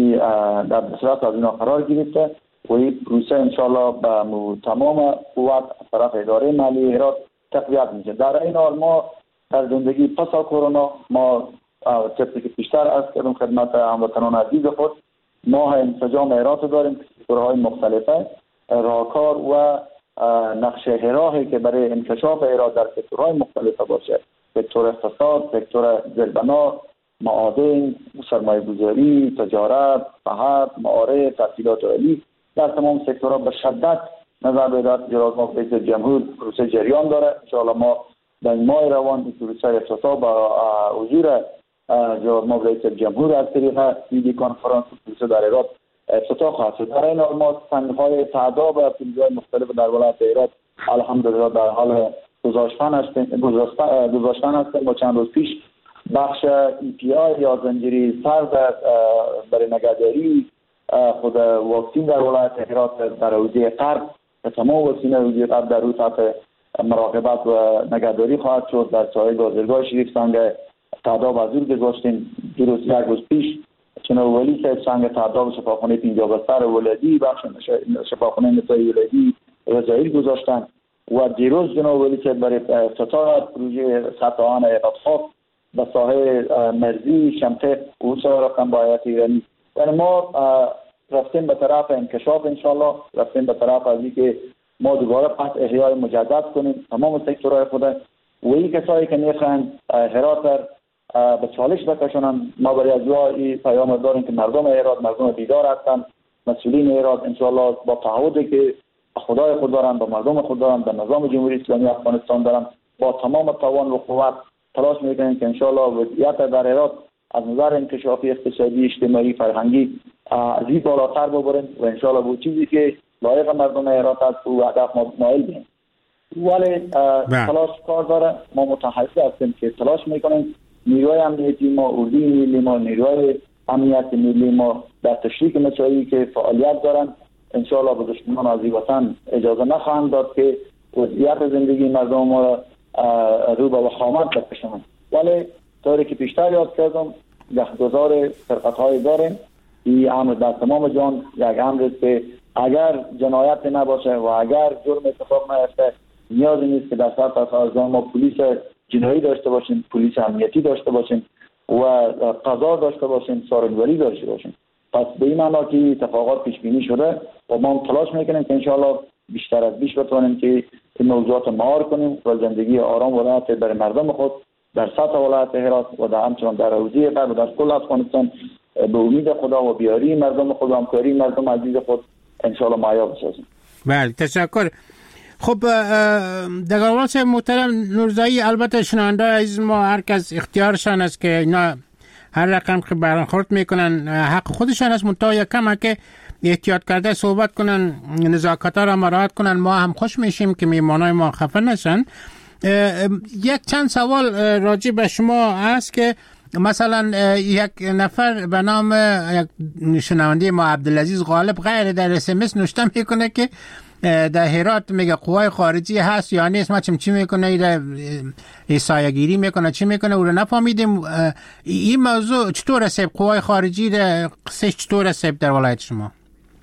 در بصورت از اینا قرار گرفته و این پروسه انشاءالله به تمام قوت طرف اداره مالی هرات تقویت میشه. در این حال ما در زندگی پس از کرونا ما طبقی که بیشتر از کردم خدمت هموطنان عزیز خود، ما انسجام هرات داریم که سکتورهای مختلفه راهکار و نقش راهی که برای انکشاف هرات در سکتورهای مختلفه باشه، سکتور اقتصاد، سکتور زیربنا، معادن، سرمایه گذاری، تجارت، صحت، معارف، تحصیلات عالی، در تمام سکتورها به شدت نظر به اداره اجراءات رئیس جمهور پروسه جریان داره. ان شاء الله ما در ماه روان پروسه افتتاح با حضور جناب رئیس جمهور از طریق ویدیو کنفرانس پروسه در هرات افتتاح خواهد شد. در این حال ما سنگ‌های تعداد و پروژه‌های مختلف در ولایت هرات الحمدلله در حال گذاشتن هستیم گذاشتن هستیم با چند روز پیش بخش ای پی آی یا زنجیره سرد برای نگهداری خود واکسین در ولایت هرات در حوزه غرب تمام واکسین حوزه غرب در روز تحت مراقبت و نگهداری خواهد شد. در ساحل بازرگاه شریف سنگ تعداد حضور گذاشتیم دیروز یک روز پیش، جناب ولی صاحب سنگ تعداد شفاخانه پنجاه بستر ولادی بخش شفاخانه نسایی ولادی رضایی گذاشتن و دیروز جناب ولی صاحب برای افتتاح پروژه سطح آهن اقتصاد به ساحه مرزی شمته و ساحه رقم بایت ایرانی. یعنی ما رفتیم به طرف انکشاف انشالله، رفتیم به طرف از اینکه ما دوباره پس احیای مجدد کنیم تمام سکتورهای خود و این کسایی که میخواهند هرات به چالش بکشونن، ما برای از این پیام داریم که مردم هرات مردم بیدار هستند، مسئولین هرات انشالله با تعهدی که خدای خود دارن، با مردم خود دارن، به نظام جمهوری اسلامی افغانستان دارن، با تمام توان و قوت تلاش میکنیم که انشالله وضعیت در هرات از نظر انکشافی اقتصادی، اجتماعی، فرهنگی از این بالاتر ببریم و انشالله به چیزی که لایق مردم هرات است و هدف ما نائل بشیم. ولی تلاش کار داره، ما متحرک هستیم که تلاش میکنیم. نیروهای امنیتی ما، اردوی ملی ما، نیروهای امنیت ملی ما در تشریک مسائلی که فعالیت دارن انشالله به دشمنان از وطن اجازه نخواهند داد که وضعیت زندگی مردم ما را رو به وخامت بکشند. ولی طوری که بیشتر یاد کردم یخگذار سرقت‌های داریم. این امر در تمام جان یک امر که اگر جنایت نباشه و اگر جرم اتفاق نیفته نیازی نیست که در سطح سازمان ما پلیس جنایی داشته باشیم، پلیس امنیتی داشته باشیم و قضا داشته باشیم، سارنگاری داشته باشیم. پس به این معنا که اتفاقات پیش بینی شده و ما تلاش میکنیم که انشاءالله بیشتر از بیش بتوانیم که این موضوعات مهار کنیم و زندگی آرام و راحت برای مردم خود در سطح ولایت هرات و در همچنان در حوزه غرب و در کل افغانستان به امید خدا و بیاری مردم خود و همکاری مردم عزیز خود انشاءالله معیار بسازیم. بله تشکر. خب دگربان صاحب محترم نورزایی، البته شنونده عزیز ما هر کس اختیارشان است که اینا هر رقم که برخورد میکنن حق خودشان است، منتها یکم که احتیاط کرده صحبت کنن، نزاکت ها را مراعات کنن، ما هم خوش میشیم که میمانای ما خفه نشن. یک چند سوال راجع به شما هست که مثلا یک نفر به نام یک شنونده ما عبدالعزیز غالب غیر در اس ام اس نوشته میکنه که در هرات میگه قوای خارجی هست یا نیست، ما چم چی میکنه در ایسایگیری میکنه چی میکنه او رو نفهمیدیم. این موضوع چطور است؟ قوای خارجی در قصه چطور است در ولایت شما؟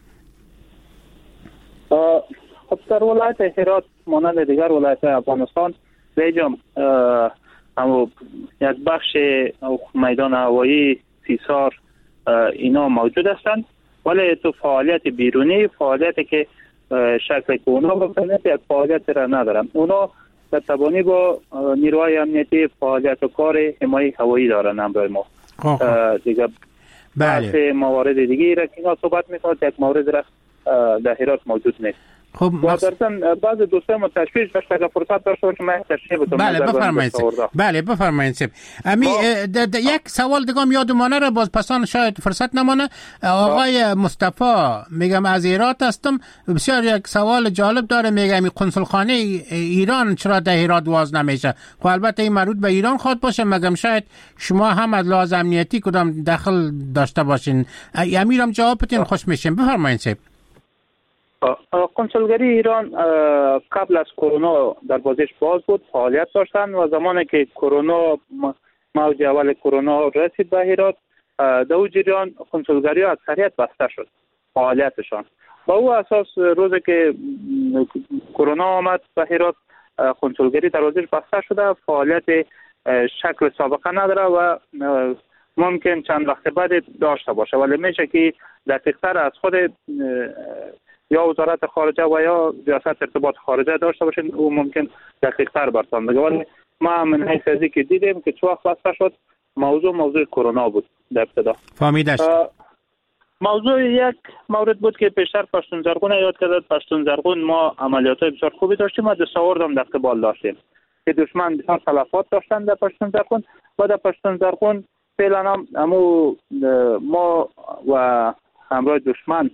خب در ولایت هرات مانند دیگر ولایت افغانستان بیجام همو یک بخش میدان هوایی سیسار اینا موجود هستند، ولی تو فعالیت بیرونی، فعالیتی که شکل که اونا بکنه یک فعالیت را ندارن. اونا در تبانی با نیروهای امنیتی فعالیت و کار حمایت هوایی دارن همراه ما. دیگه بله موارد دیگه را که اینا صحبت میکنه یک مورد را در هرات موجود نیست. خب و درسن بعض دوستان ما تشویش داشت که فرصت داشته باشم من تشریح بدم. بله بفرمایید. بله بفرمایید سب. امی یک سوال دیگه یادمانه را باز پسان شاید فرصت نمانه. آقای مصطفی میگم از هرات هستم، بسیار یک سوال جالب داره، میگم این قنصلخانه ایران چرا در هرات باز نمیشه؟ خب البته این مربوط به ایران خود باشه، مگم شاید شما هم از لحاظ امنیتی کدام دخل داشته باشین. امیرم جواب بدین خوش میشیم. بفرمایید سب. کنسولگری ایران قبل از کرونا در بازش باز بود، فعالیت داشتن و زمانی که کرونا موج اول کرونا رسید به هرات در اون جریان کنسولگری ها اکثریت بسته شد فعالیتشان. با او اساس روزی که کرونا آمد به هرات کنسولگری در بازش بسته شده، فعالیت شکل سابقه نداره و ممکن چند وقت بعد داشته باشه، ولی میشه که دقیق‌تر از خود یا وزارت خارجه و یا ریاست ارتباط خارجه داشته باشین او ممکن دقیق تر برتان بگه. ولی ما من حیث ازی که دیدیم که چه وقت بسته شد موضوع موضوع کرونا بود در ابتدا. فهمیدش. موضوع یک مورد بود که پیشتر پشتون زرغون یاد کرد. پشتون زرغون ما عملیات بسیار خوبی داشتیم و دستاورد هم در قبال داشتیم که دشمن بسیار تلفات داشتن در پشتون زرغون و در پشتون زرغون فعلا هم امو ما و همراه دشمن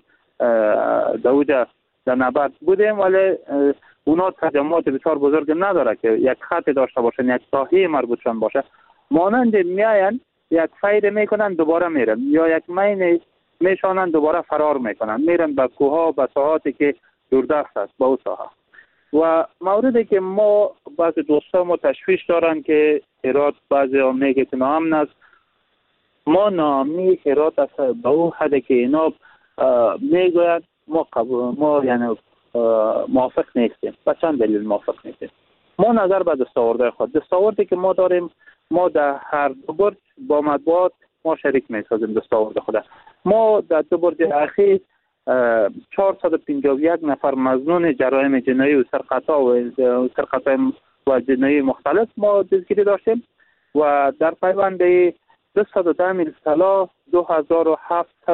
دوجه در نبرد بودیم، ولی اونا تجمعات بسیار بزرگ نداره که یک خط داشته باشن، یک ساحه مربوطشان باشه. مانند میاین یک فیر میکنن دوباره میرن، یا یک مین میشانن دوباره فرار میکنن، میرن به کوها به ساحاتی که دوردست است با او ساحه. و موردی که ما بعض دوستان ما تشویش دارن که هرات بعضی هم میگه که ناامن است، ما ناامنی هرات است به اون حدی که اینا میگوید ما قبول ما یعنی موافق نیستیم. و چند دلیل موافق نیستیم؟ ما نظر به دستاورد خود، دستاوردی که ما داریم، ما در هر دو برج با مطبوعات ما شریک میسازیم دستاورد خود. ما در دو برج اخیر چهارصد و پنجاه و یک نفر مظنون جرایم جنایی و سرقطا و سرقطا و جنایی مختلف ما دستگیری داشتیم و در پیوند دویست و ده میل طلا، دو هزار و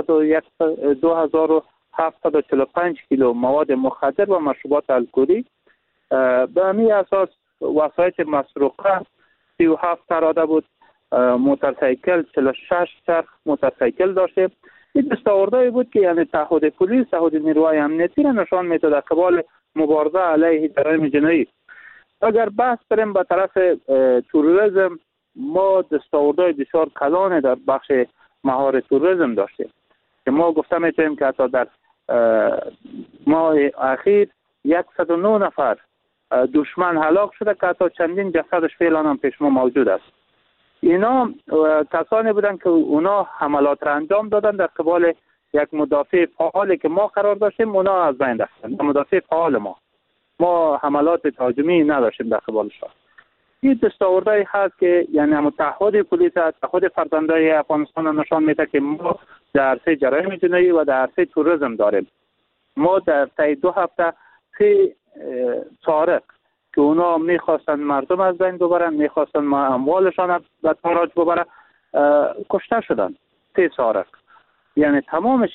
هفتصد و چهل و پنج کیلو مواد مخدر و مشروبات الکلی. به همین اساس وسایل مسروقه سی و هفت اراده بود، موتورسیکل چهل و شش چرخ موتورسیکل داشته. این دستاوردهایی بود که یعنی تعهد پلیس، تعهد نیروهای امنیتی را نشان میداد در قبال مبارزه علیه جرایم جنایی. اگر بحث بریم به طرف تروریسم، ما دستاوردهای بسیار کلان در بخش مهار تروریسم داشتیم که ما گفته میتونیم که حتی در ماه اخیر صد و نه نفر دشمن هلاک شده که حتی چندین جسدش فعلا هم پیش ما موجود است. اینا کسانی بودن که اونا حملات را انجام دادن در قبال یک مدافع فعالی که ما قرار داشتیم اونا از بین رفتن. مدافع فعال ما ما حملات تهاجمی نداشتیم در قبالشان. این دستاوردهایی هست که یعنی متحد پلیس تعهد فرزندای افغانستان نشان میده که ما در عرصه جرایم جنایی و در عرصه توریسم داریم. ما در طی دو هفته سه سارق که اونا میخواستن مردم از بین ببرن، میخواستن اموالشان به تاراج ببرن، کشته شدن. سه سارق یعنی تمامش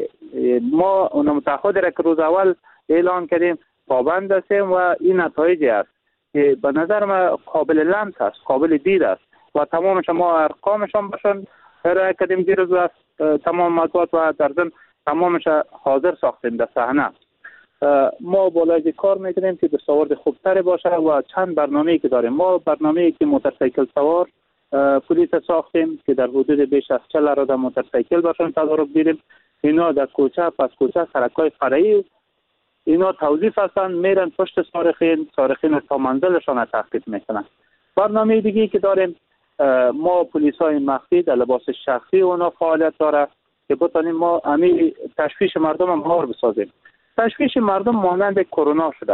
ما اون متحد را که روز اول اعلان کردیم پابند هستیم و این نتایجی است که به نظر ما قابل لمس است، قابل دید است و تمامش ما ارقامشان باشن ارائه کردیم دیروز و تمام مطبوعات و در ضمن تمامش حاضر ساختیم در صحنه. ما بالای کار میکنیم که دستاورد خوبتری باشه و چند برنامه‌ای که داریم. ما برنامه‌ای که موتورسیکل سوار پلیس ساختیم که در حدود بیش از چهل اراده موتورسیکل باشن تدارک دیدیم. اینا در کوچه پس کوچه سرکای فرعی اینا توظیف هستن، میرن پشت سارقین، سارقین تا منزلشان تعقیب میکنن. برنامه دیگه که داریم ما پلیس های مخفی در لباس شخصی اونا فعالیت داره که بتونیم ما امی تشویش مردم هم هار بسازیم. تشویش مردم مانند کرونا شده.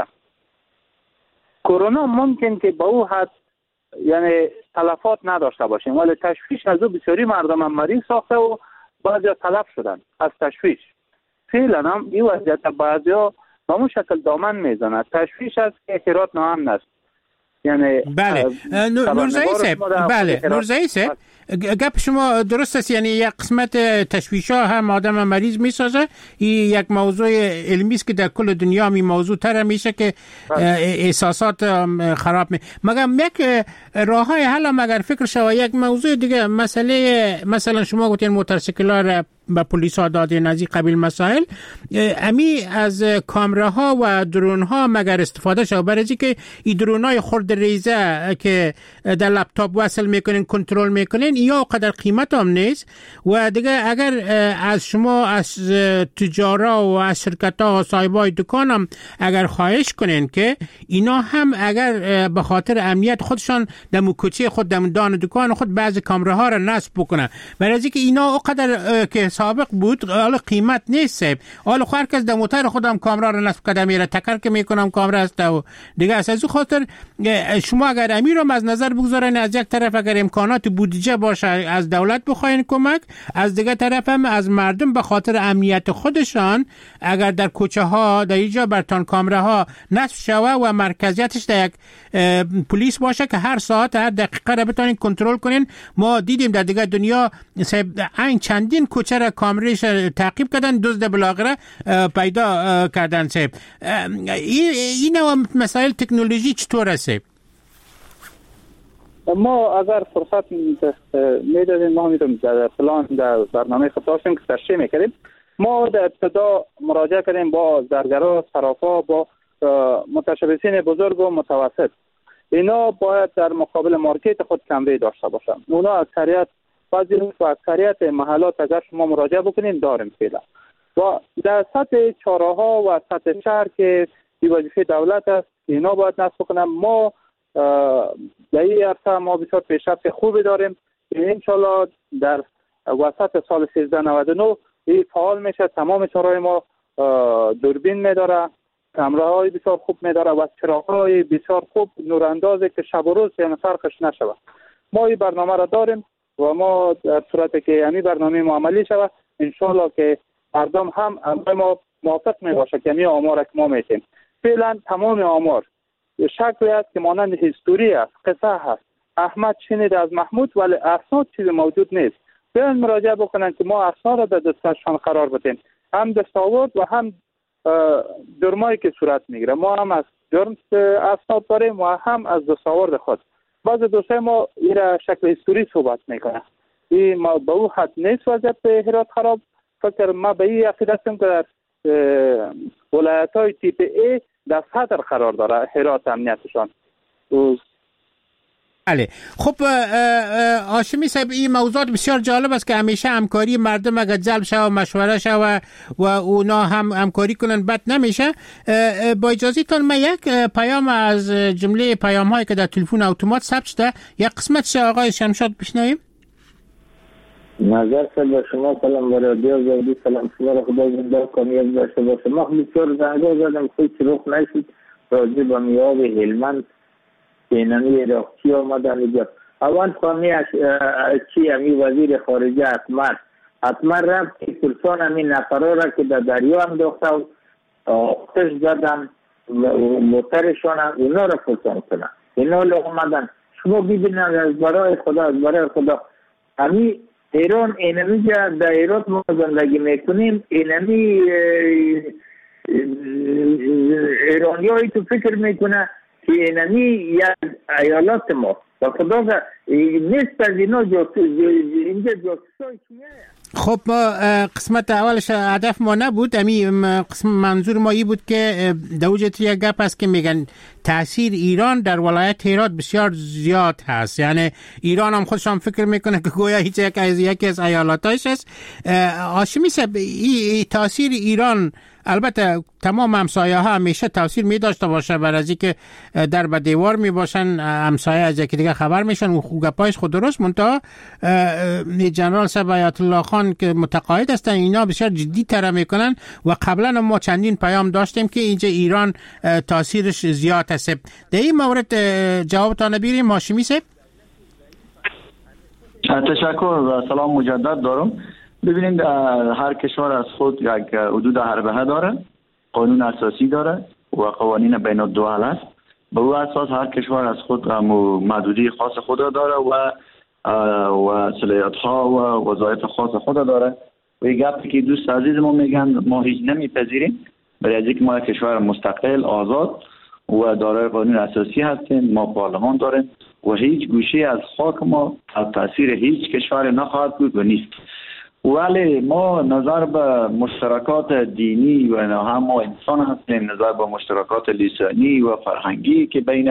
کرونا ممکن که به او حد یعنی تلفات نداشته باشیم ولی تشویش از او بسیاری مردم هم مریض ساخته و بعضی تلف شدن از تشویش. فعلا هم این وضعیت بعضی ها به اون شکل دامن میزنه. تشویش است که احتیاط ناامن است. یعنی بله نورزایی صاحب، بله نورزایی صاحب گپ شما درست است. یعنی یک قسمت تشویش ها هم آدم مریض میسازه. این یک موضوع علمی است که در کل دنیا می موضوع تر میشه که احساسات خراب می مگر یک راه های حل مگر فکر شما یک موضوع دیگه مسئله مثلا شما گفتین موتورسیکل ها با پلیس ها دادین از این قبیل مسائل امی از کامراها و درون ها مگر استفاده شد برای اینکه این درون های خرد ریزه که در لپتاپ وصل میکنین کنترل میکنین یا قدر قیمت هم نیست و دیگه اگر از شما از تجارا و از شرکت ها و صاحبای دکان هم اگر خواهش کنین که اینا هم اگر به خاطر امنیت خودشان در کوچه خود در دان دکان خود بعضی کامراها را نصب بکنن برای اینکه اینا اونقدر که سابق بود حالا قیمت نیست. حالا هر کس در موتور خودم کامرا را نصب کرده میره تکر که میکنم کامرا است و دیگه از این خاطر شما اگر امیرم از نظر بگذارین از یک طرف اگر امکانات بودجه باشه از دولت بخواین کمک، از دیگه طرف هم از مردم به خاطر امنیت خودشان اگر در کوچه ها در اینجا برتان کامراها نصب شوه و مرکزیتش در یک پلیس باشه که هر ساعت هر دقیقه را بتونین کنترل کنین. ما دیدیم در دیگه دنیا این چندین کوچه را کامریش تعقیب کردن دزد بلاغره پیدا کردن. صاحب این نوع مسائل تکنولوژی چطور است؟ ما اگر فرصت میدادیم ما میتونیم در پلان در برنامه خود داشتیم که تشریح میکردیم. ما در ابتدا مراجعه کردیم با زرگرا صرافا با متشبثین بزرگ و متوسط. اینا باید در مقابل مارکت خود کمری داشته باشن. اونا اکثریت بعضی و اکثریت محلات اگر شما مراجعه بکنین داریم فعلا و در سطح چهارراه و سطح شهر که این وظیفه دولت است اینا باید نصب کنن. ما در این عرصه ما بسیار پیشرفت خوبی داریم. انشالله در وسط سال سیزده نود و نه این فعال میشه. تمام چهارراه ما دوربین میداره، کامراهای بسیار خوب میداره و چراغ‌های بسیار خوب نوراندازه که شب و روز یعنی فرقش نشوه. ما این برنامه را داریم و ما در صورتی که همین برنامه معاملی شود انشالله که مردم هم امر ما موافق می باشه که همین آمار که ما میتیم. فعلا تمام آمار شکلی است که مانند هیستوری است، قصه هست. احمد شنید از محمود ولی اسناد چیزی موجود نیست. بیان مراجعه بکنن که ما اسناد را در دستشان قرار بدیم، هم دستاورد و هم جرمایی که صورت میگیره. ما هم از جرم اسناد داریم و هم از دستاورد خود. بعض دوستای ما این شکل هیستوری صحبت میکنه. این ما به او حد نیست وضعیت هرات خراب. فکر ما به این عقیده هستیم که در ولایت های تیپ ای در صدر قرار داره هرات امنیتشان. بله خب هاشمی صاحب این موضوعات بسیار جالب است که همیشه همکاری مردم اگر جلب شود و مشوره شود و اونا هم همکاری کنن بد نمیشه. با اجازهتون من یک پیام از جمله پیام هایی که در تلفن اتومات ثبت شده یک قسمت آقای شمشاد بشنویم. نظر سر به شما سلام و رادیو زودی سلام شما را خدا زنده کامیاب داشته باشه. ما بسیار زنگا زدم خود رخ نشد راجع به میاب هلمند بینمی عراقی آمدن اینجا. اول خانه چی همی وزیر خارجه اتمر اتمر رفت که کلسان همی نفرها را که در دریا انداخته و آتش زدن موترشان اونا را کلسان کنن. اینا آمدن شما ببینن از برای خدا از برای خدا همی ایران اینمی جا در ایران ما زندگی میکنیم اینمی ایرانی هایی تو فکر میکنه که اینمی یک ایالات ما و خدا نیست از اینا اینجا جاسوسای کیه. خب ما قسمت اولش هدف ما نبود، امی قسم منظور ما ای بود که دوجت یک گپ است که میگن تاثیر ایران در ولایت هرات بسیار زیاد هست، یعنی ایران هم خودش هم فکر میکنه که گویا هیچ یک از یکی از ایالاتش است. هاشمی صاحب ای تاثیر ایران البته تمام همسایه ها همیشه تاثیر می داشته باشه بر از اینکه در به دیوار می باشن همسایه از یکی دیگه خبر میشن و گپایش خود درست منتها جنرال صاحب آیت الله خان که متقاعد هستن اینا بسیار جدی تر میکنن و قبلا ما چندین پیام داشتیم که اینجا ایران تاثیرش زیاد هست. در این مورد جوابتان بیریم هاشمی صاحب. تشکر و سلام مجدد دارم. ببینید هر کشور از خود یک حدود حربه داره، قانون اساسی داره و قوانین بین الدول است. به او اساس هر کشور از خود محدودی خاص خود داره و و صلاحیت ها و وظایف خاص خود داره. و یک گپی که دوست عزیز ما میگن ما هیچ نمیپذیریم، برای اینکه ما کشور مستقل آزاد و دارای قانون اساسی هستیم، ما پارلمان داریم و هیچ گوشه از خاک ما تحت تاثیر هیچ کشور نخواهد بود و نیست. ولی ما نظر به مشترکات دینی و هم ما انسان هستیم، نظر به مشترکات لسانی و فرهنگی که بین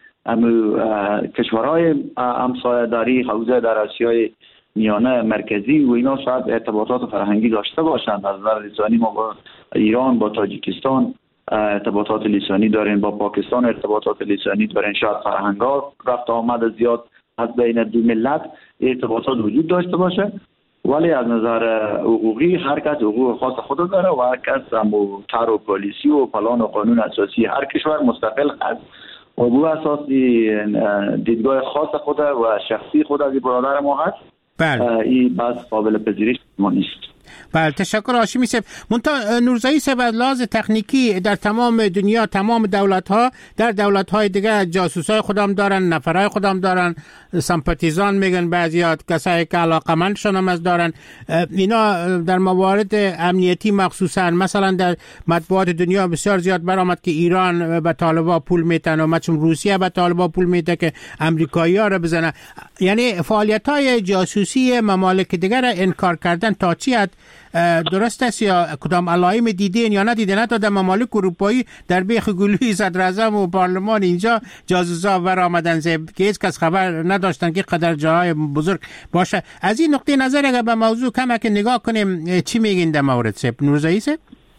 کشورهای همسایه داری حوزه در آسیای میانه مرکزی و اینا شاید ارتباطات فرهنگی داشته باشند. از نظر لسانی ما با ایران با تاجیکستان ارتباطات لسانی داریم، با پاکستان ارتباطات لسانی داریم، شاید فرهنگات رفت آمد زیاد از بین دو ملت ارتباطات وجود داشته باشه. ولی از نظر حقوقی هر کس حقوق خاص خود داره و هر کس هم طرح و پالیسی و پلان و قانون اساسی هر کشور مستقل هست و بو اساس دیدگاه خاص خود و شخصی خود از برادر ما هست. بله. این بس قابل پذیرش ما نیست. بله تشکر هاشمی صاحب. منتها نورزایی صاحب از لحاظ تکنیکی در تمام دنیا تمام دولت ها در دولت های دیگه جاسوسای خودم دارن، نفرای خودم دارن، سمپاتیزان میگن بعضیات، کسایی که علاقمندشون هم از دارن. اینا در موارد امنیتی مخصوصا مثلا در مطبوعات دنیا بسیار زیاد برآمد که ایران به طالبا پول میتن و مثلا روسیه به طالبا پول میده که امریکایی‌ها رو بزنه. یعنی فعالیت های جاسوسی ممالک دیگه را انکار کردن تا چی حد درست است یا کدام علائم دیدین یا ندیدین؟ حتی در ممالک اروپایی در بیخ گلوی صدر اعظم و پارلمان اینجا جاسوسا برآمدن که هیچ کس خبر نداشتن که قدر جاهای بزرگ باشه. از این نقطه نظر اگر به موضوع کمک نگاه کنیم چی میگین در مورد صاحب نورزایی صاحب؟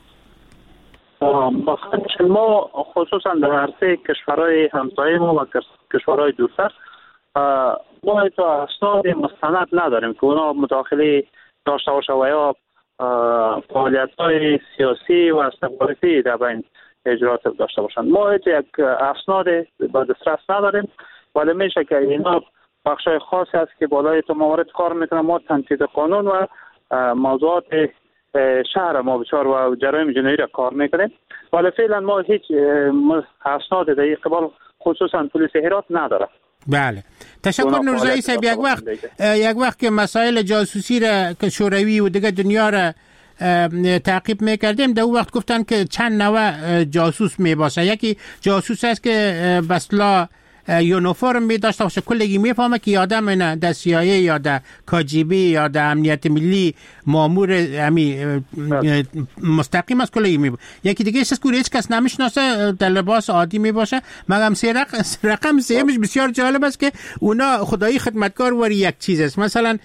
ما خصوصا در عرصه کشورهای همسایه ما و کشورهای دورتر ما تا اسناد مستند نداریم که اونا مداخله داشته باشه و یا فعالیت‌های سیاسی و استخباراتی در بین اجرات داشته باشند. ما هیچ یک اسناد به دسترس نداریم ولی میشه که اینا بخشای خاصی است که بالای تو موارد کار میکنه. ما تنفیذ قانون و موضوعات شهر ما بچار و جرایم جنایی را کار میکنیم ولی فعلا ما هیچ اسناد در این قبال خصوصا پلیس هرات نداره. بله تشکر نورزایی صاحب. یک وقت یک وقت که مسائل جاسوسی را که شوروی و دیگه دنیا را تعقیب میکردیم در اون وقت گفتن که چند نوع جاسوس می باشه. یکی جاسوس است که بسلا یونیفرم می داشته باشه کلگی میفهمه که آدم نه در سیایه یا در کاجیبی یا در امنیت ملی مامور امی مستقیم است کلگی می باشه. یکی دیگه است که هیچ کس نمیشناسه در لباس عادی می باشه. مگم سه رقم رقم سهمش بسیار جالب است که اونا خدایی خدمتکار ور یک چیز است. مثلا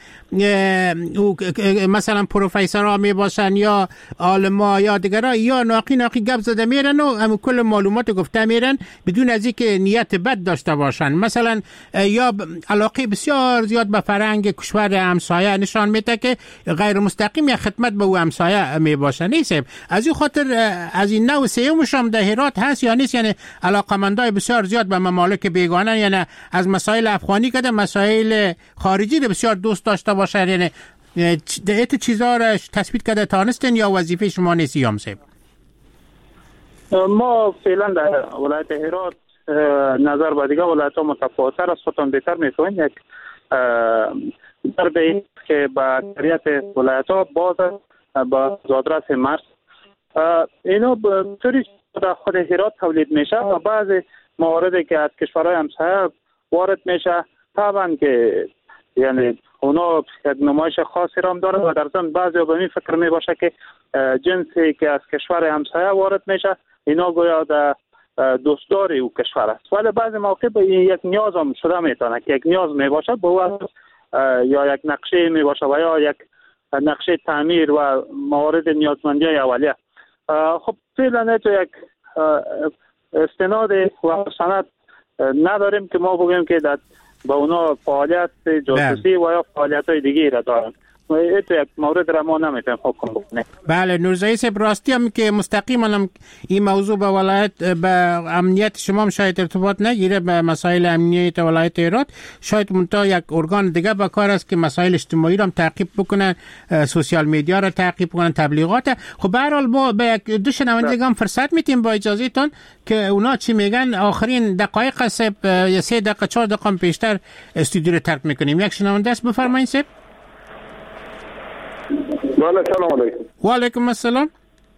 مثلا پروفسورها می باشن یا عالما یا دیگرا یا ناقی ناقی گپ زده میرن و هم کل معلومات گفته میرن بدون از اینکه نیت بد داشته داشته باشند. مثلا یا علاقه بسیار زیاد به فرهنگ کشور همسایه نشان میده که غیر مستقیم یا خدمت به او همسایه می باشه. نیست از این خاطر از این نوع سیومش هم در هرات هست یا نیست؟ یعنی علاقمندای بسیار زیاد به ممالک بیگانه، یعنی از مسائل افغانی که مسائل خارجی بسیار دوست داشته باشه. یعنی ایت چیزا را تثبیت کرده تانستین یا وظیفه شما نیست یام صاحب؟ ما فعلا در ولایت هرات نظر به دیگه ولایت ها متفاوت‌تر است، خودتان بهتر می‌فهمید. یک در به که با اکثریت ولایت ها باز با زادرس مرز اینا به طوری در خود هرات تولید میشه و بعضی مواردی که از کشورهای همسایه وارد میشه طبعا که یعنی اونا یک نمایش خاصی را هم داره و در ضمن بعضی به این فکر می باشه که جنسی که از کشور همسایه وارد میشه اینا گویا در دوستداری او کشور است، ولی بعضی موقع به یک نیاز هم شده میتونه که یک نیاز می باشه به او یا یک نقشه می باشه و یا یک نقشه تعمیر و موارد نیازمندی اولیه. خب فعلا تو یک استناد و سند نداریم که ما بگیم که در با اونا فعالیت جاسوسی و یا فعالیت های دیگه را دارن. ایتو یک مورد را ما نمیتونیم حکم بکنیم. بله نورزایی صاحب، راستی هم که مستقیما هم این موضوع به ولایت به امنیت شما هم شاید ارتباط نگیره، به مسائل امنیت ولایت هرات شاید منتها یک ارگان دیگه به کار است که مسائل اجتماعی را هم تعقیب بکنن، سوشال میدیا را تعقیب کنن، تبلیغات. خب به هر حال ما به یک دو شنونده هم فرصت میتیم با اجازه تان که اونا چی میگن. آخرین دقایق صاحب یا سه دقیقه چهار دقیقه پیشتر استودیو رو ترک میکنیم. یک شنونده است، بفرمایید صاحب. بله سلام علیکم. و علیکم السلام.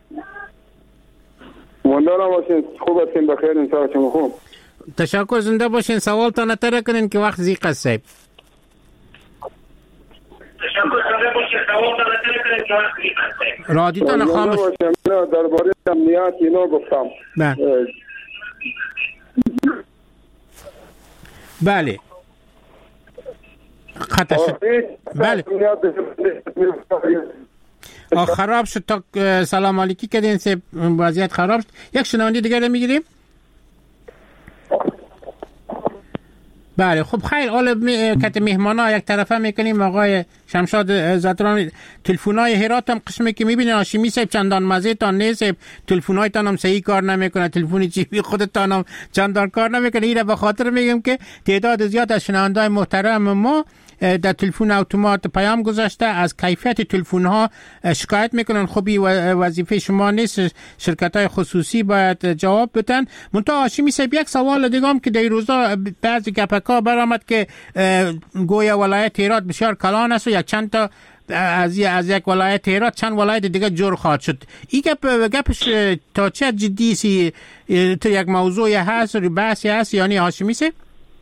مندانا باشین، خوب هستین؟ بخیر انشاءالله شما خوب؟ تشکر، زنده باشین. سوال تا نتره کنین که وقت زیق است صاحب. تشکر، زنده باشین. سوال تا نتره کنین که وقت زیق است صاحب. رادیو تا نخاموش. درباره امنیت اینا گفتم. بله. بله. خطش. بله. آه خراب شد تا سلام علیکی کردین سه وضعیت خراب شد. یک شنونده دیگر رو میگیریم. بله خب خیر، حالا می... کت مهمانا یک طرفه میکنیم. آقای شمشاد زدران، تلفن‌های هرات هم قسمی که میبینین هاشمی صاحب چندان مزه تان نیست، تلفن‌هایتان هم صحیح کار نمیکنه، تلفن جیبی خودتان هم چندان کار نمیکنه. اینو به خاطر میگم که تعداد زیاد از شنونده‌های محترم ما در تلفن اتومات پیام گذاشته، از کیفیت تلفن ها شکایت میکنن. خب وظیفه شما نیست، شرکت های خصوصی باید جواب بدن. منتها هاشمی صاحب یک سوال دیگه هم که در روزا بعضی گپکا برآمد که گویا ولایت هرات بسیار کلان است و یک چند تا از از یک ولایت هرات چند ولایت دیگه جور خواهد شد. این گپ گپش تا چه جدی سی تو یک موضوع هست و بحثی هست یعنی هاشمی صاحب؟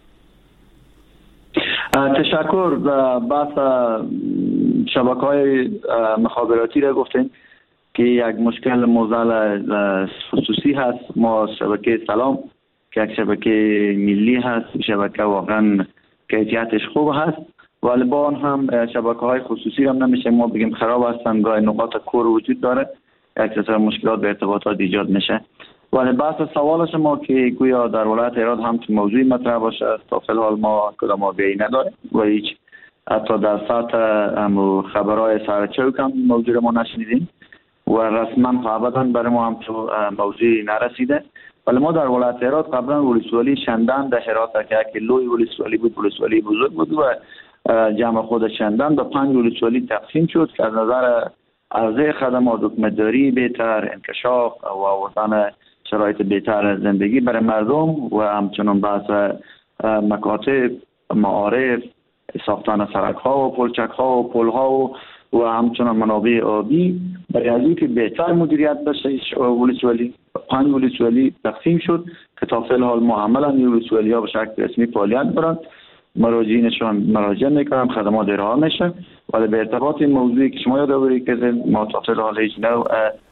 تشکر. بحث شبکه‌های مخابراتی را گفتین که یک مشکل موزل خصوصی هست. ما شبکه سلام که یک شبکه ملی هست، شبکه واقعا کیفیتش خوب هست، ولی با آن هم شبکه‌های خصوصی هم نمیشه ما بگیم خراب هستن، گاهی نقاط کور وجود داره، یک سری مشکلات به ارتباطات ایجاد میشه. ولی بحث سوال شما که گویا در ولایت هرات هم تو موضوعی مطرح باشه، تا فی‌الحال ما کدام آگهی نداریم و هیچ حتی در سطح هم خبرهای سرچوک هم موضوع ما نشنیدیم و رسما ابدا برای ما هم تو موضوعی نرسیده. ولی ما در ولایت هرات قبلا ولسوالی شندن در هرات که یک لوی ولسوالی بود، ولسوالی بزرگ بود و جمع خود شندن به پنج ولسوالی تقسیم شد که از نظر عرضه خدمات حکومتداری بهتر، انکشاف و آوردن شرایط بهتر زندگی برای مردم و همچنان بحث مکاتب، معارف، ساختن سرک ها و پلچک ها و پل ها و و همچنان منابع آبی برای از اینکه بهتر مدیریت بشه ولسوالی پنج ولسوالی تقسیم شد که تا فی‌الحال ما عملا این ولسوالی ها به شکل رسمی فعالیت دارن، مراجعینشون مراجعه میکنن، خدمات ارائه میشه. ولی به ارتباط این موضوعی که شما یادآوری کردین ما تا فی‌الحال هیچ نوع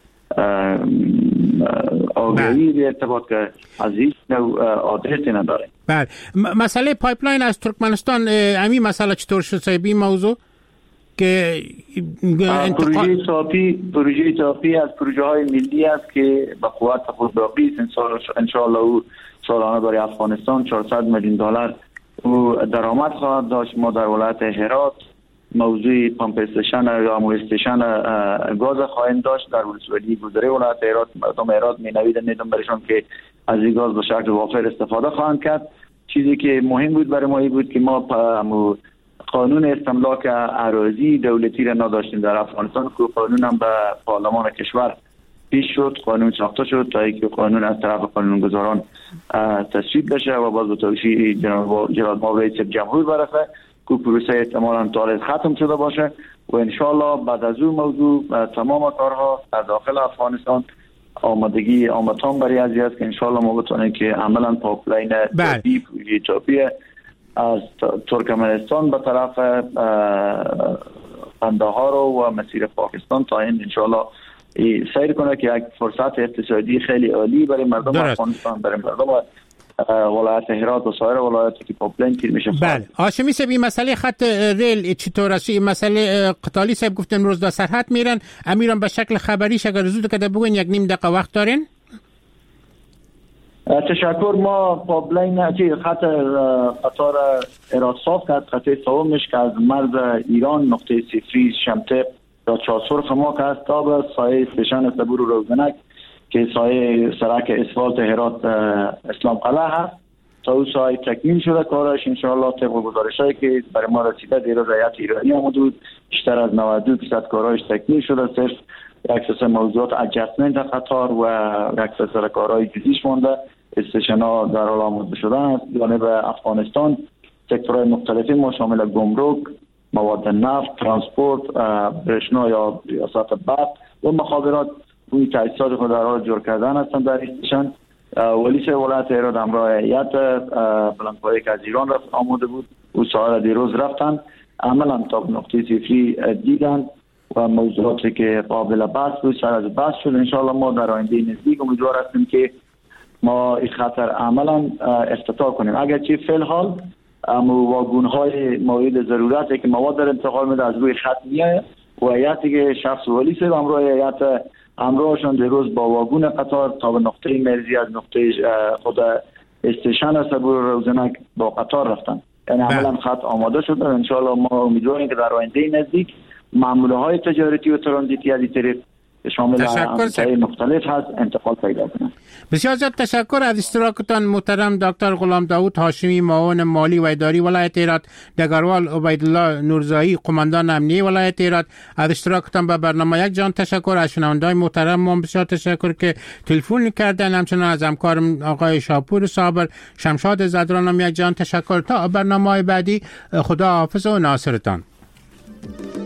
آگهی به ارتباط که از هیچ نوع آدرسی نداره. بله مسئله پایپلاین از ترکمنستان، همین مسئله چطور شد صاحب این موضوع؟ که پروژه تاپی پروژه تاپی از پروژه های ملی است که به قوت خود باقی است. انشاءالله او سالانه برای افغانستان چهارصد میلیون دلار او درآمد خواهد داشت. ما در ولایت هرات موضوع پمپ استیشن یا امو استیشن گاز خواهیم داشت در ولسوالی گذره ولایت هرات. مردم هرات مینویدن میدم برشان که از این گاز به شکل وافر استفاده خواهند کرد. چیزی که مهم بود برای ما بود که ما امو قانون استملاک اراضی دولتی را نداشتیم در افغانستان که قانون هم به پارلمان کشور پیش شد، قانون ساخته شد تا اینکه قانون از طرف قانونگذاران تصویب بشه و باز به توشیح جناب جناب رئیس جمهور برسه که پروسه احتمالاً تا ختم شده باشه و انشالله بعد از اون موضوع تمام کارها در داخل افغانستان آمادگی آمدتان برای ازی است که انشالله ما بتونیم که عملا پاپلاین تاپی پروژه تاپی از ترکمنستان به طرف قندهار و مسیر پاکستان تا این انشالله سیر کنه که یک فرصت اقتصادی خیلی عالی برای مردم افغانستان، برای مردم ولایت هرات و سایر ولایاتی که پاپلاین تیر میشه. بله هاشمی صاحب این مسئله خط ریل چطور است؟ این مسئله قطالی صاحب گفتن روز در سرحد میرن امیران به شکل خبریش اگر زود کده بگوین یک نیم دقیقه وقت دارین؟ تشکر. ما پاپلاین که خط قطار هرات صاف کرد خط سومش که از مرز ایران نقطه صفری شمتق یا چاسرخ ما که است تا به سایه استیشن صبور و روزنک که سایه سرک اسفالت هرات اسلام قلعه هست تا او سایه تکمیل شده کارش انشاءالله طبق گزارشایی که برای ما رسیده دیروز هیئت ایرانی آمد بود بیشتر از نود و دو درصد کارش تکمیل شده. صرف یک سلسله موضوعات ادجستمنت قطار و یک سلسله کارهای جدیش مونده. استیشن ها در حال آماده شدن است. جانب افغانستان سکتورهای مختلفی ما شامل گمرک، مواد نفت، ترانسپورت، برشنا یا ریاست برق و مخابرات روی تاسیسات خود در حال جور کردن هستند در استیشن. ولی ولایت هرات همراه هیئت بلندپایه که از ایران رفت آماده بود او ساعت دیروز رفتن عملا تا نقطه صفری دیدن و موضوعاتی که قابل بحث بود سر از بحث شد. انشاءالله ما در آینده نزدیک امیدوار هستیم که ما این خطر عملا افتتاح کنیم. اگرچه فی الحال واگون‌های مورد ضرورتی که مواد در انتقال میده از روی خط میاد و هیئتی که شخص ولی سه همراه هیئت همراهشان دیروز با واگون قطار تا به نقطه مرزی از نقطه خود استیشن صبور روزنک با قطار رفتن. یعنی عملا خط آماده شده. ان شاء الله ما امیدواریم که در آینده نزدیک معامله‌های تجارتی و ترانزیتی از این طریق شامل های مختلف هست انتقال پیدا کنند. بسیار زیاد تشکر از اشتراکتان محترم دکتر غلام داود هاشمی معاون مالی و اداری ولایت هرات، دگروال عبیدالله نورزایی قماندان امنیه ولایت هرات. از اشتراکتان به برنامه یک جان تشکر. از شنوندگان محترم ما بسیار تشکر که تلفن کردن. همچنان از همکارم آقای شاپور صابر، شمشاد زدران هم یک جان تشکر. تا برنامه بعدی خدا حافظ و ناصرتان.